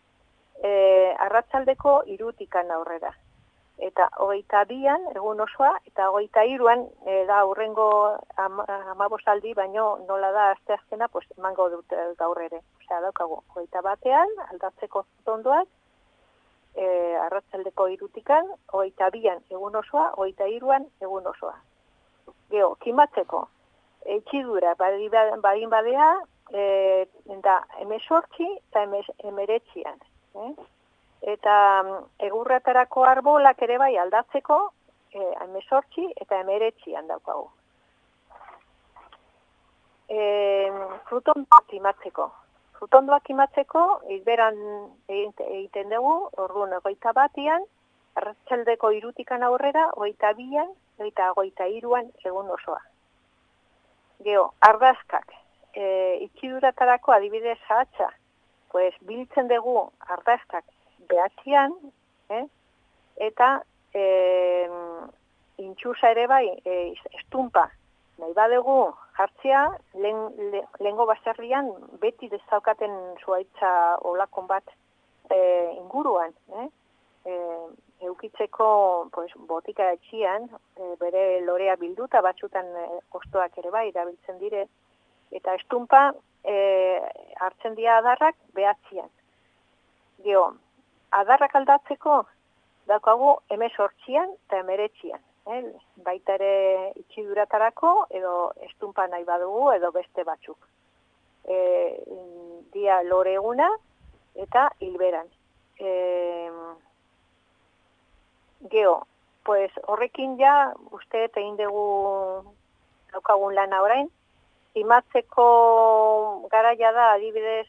arratzaldeko 3tikan aurrera. Eta 22an, egun osoa, eta 23an, da aurrengo 15 baino nola da asteazkena, emango dut gaur ere. Daukagu, 21an, aldatzeko rotondoak, arratzaldeko 3tikan, 22an egun osoa, 23an egun osoa. Gero, kimatzeko, etxidura badin badea, eta 18 eta 19an. Eta egurratarako arbolak ere bai aldatzeko, 18 eta 19an daukagu. Frutondoak kimatzeko. Frutondoak kimatzeko, izberan egiten dugu, orduan 21an, arratzaldeko 3tikan aurrera, 22an, eta 23an egun osoa. Gero, ardazkak, itxiduratarako adibidez zahatza, biltzen dugu ardazkak behatzean, eta intxusa ere bai, estumpa nahi badugu jartzea, lehengo baserrian beti dezaukaten zuaitza olakon bat inguruan, eukitzeko pues, botika etxian, bere lorea bilduta batzutan kostoak ere bai erabiltzen dire, eta estumpa hartzen dira adarrak behatzian. Gero, adarrak aldatzeko daukagu 18an eta 19an. Baita ere itxiduratarako edo estumpa nahi badugu edo beste batzuk. Dia lore eguna eta hilberan. Geo, pues horrekin ja, uste egin dugu daukagun lana orain, imatzeko garaia da, adibidez,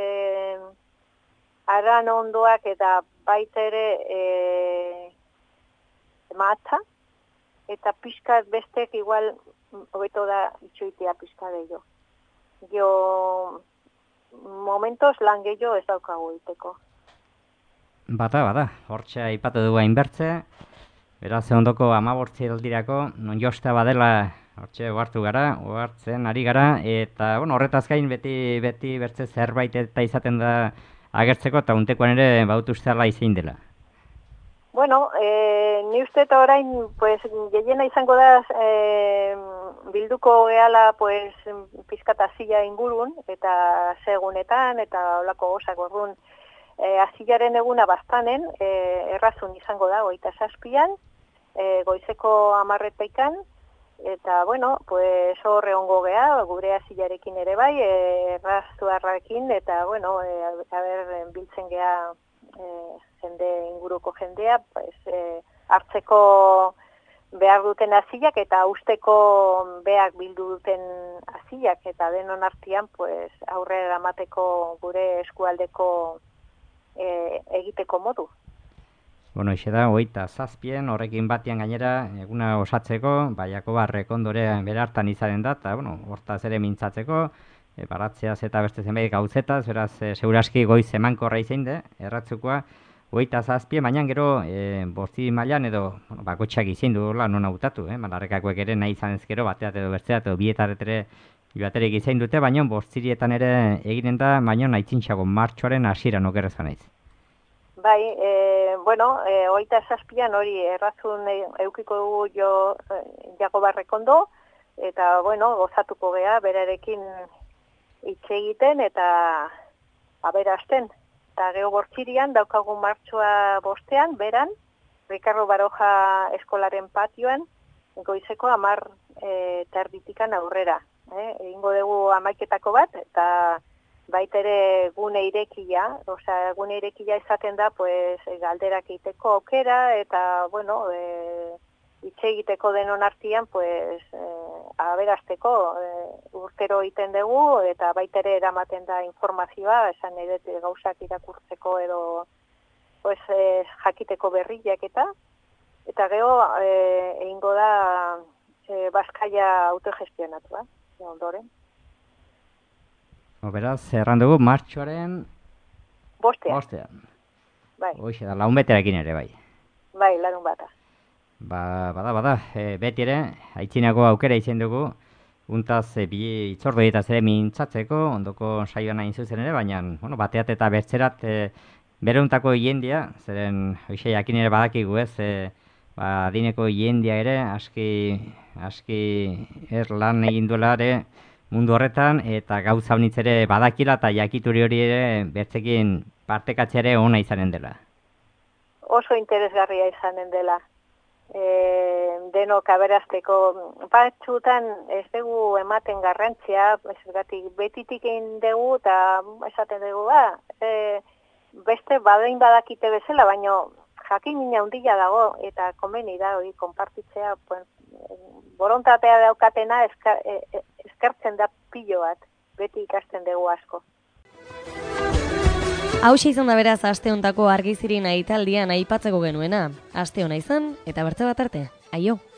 aran ondoak eta baita ere matza, eta pixkat bestek igual hobeto da itxoitea pixka gehiago. Gio, momentos lan gehiago ez daukagu iteko. Bada, hortxe aipatu dugu hainbertze, beraz ondoko 15 aldirako, non josta badela hortxe ohartu gara, ohartzen ari gara, eta horretaz gain beti bertze zerbait eta izaten da agertzeko, eta untekoan ere bautu usteala izein dela. Bueno, ni uste eta orain, pues, gehiena izango da bilduko gehala, pues, pizkata zila ingurun, eta segunetan, eta olako gozak orduan, azilaren eguna bastanen, errazun izango da, 27an, goizeko 10:00 eta, bueno, pues, hor egongo gea, gure azilarekin ere bai, erraztuarrakin, eta, bueno, biltzen gea, jende inguruko jendea, pues, hartzeko behar duten azilak eta usteko beak bildu duten azilak, eta denon artean pues, aurrera eramateko gure eskualdeko egiteko modu. Bueno, ixe da, 27 horrekin batian gainera, eguna osatzeko, Jakoba Rekondore bere hartan izanen da, eta, hortaz ere mintzatzeko, baratzeaz eta beste zenbait gauzetaz, beraz, seguraski goiz emankorra izein de, erratzukoa, 27, baina gero, bosti mailan edo, bakotxak izein du, non hautatu, malarrekakoek ere nahi izan ezkero, bateat edo bertzeat, edo bietaretere joaterik izein dute, baina bostirietan ere eginen da, baina nahitxintxago martxoaren hasieran okerrezan naiz. Bai, 27an hori errazun eukiko dugu Jakoba Rekondo, eta, gozatuko gea, berarekin hitz egiten eta aberasten. Eta geho bortzirian, daukagun martxoa bostean, beran, Ricardo Baroja eskolaren patioan, goizeko 10:30 aurrera. Egingo dugu 11:00 bat, eta baita ere gune irekia, gune irekia izaten da, pues, galderak egiteko aukera, eta, hitz egiteko denon artean, pues, aberasteko urtero egiten dugu, eta baita ere eramaten da informazioa, esan ere gauzak irakurtzeko edo pues, jakiteko berriak eta gero egingo da Baskaia autogestionatua, ondoren. Beraz, erran dugu, martxoaren bostean. Bai. Hoxe da, launbeterakin ere, bai. Bai, larun bata. Bada, beti ere, aitzinako aukera izen dugu, untaz bi itzordoietaz ere mintzatzeko, ondoko saioan hain zuzen ere, baina, bateat eta bertzerat bereuntako jendia, zeren, hoxe jakin ere badakigu ez, adineko jendia ere, aski lan egin duela ere mundu horretan, eta gauza honitz ere badakila eta jakituri hori ere bertzekin partekatzea ere ona izanen dela. Oso interesgarria izanen dela. Denok aberasteko batzutan ez dugu ematen garrantzia, betitik egin dugu eta esaten dugu, beste badain badakite bezala, baina jakin mina handia dago eta komeni da hori konpartitzea, borontatea daukatena eskertzen da pilo bat, beti ikasten dugu asko. Hauxe izan da beraz aste hontako argizirin aitaldian aipatzeko genuena. Aste hona izan eta bertze bat arte. Aio!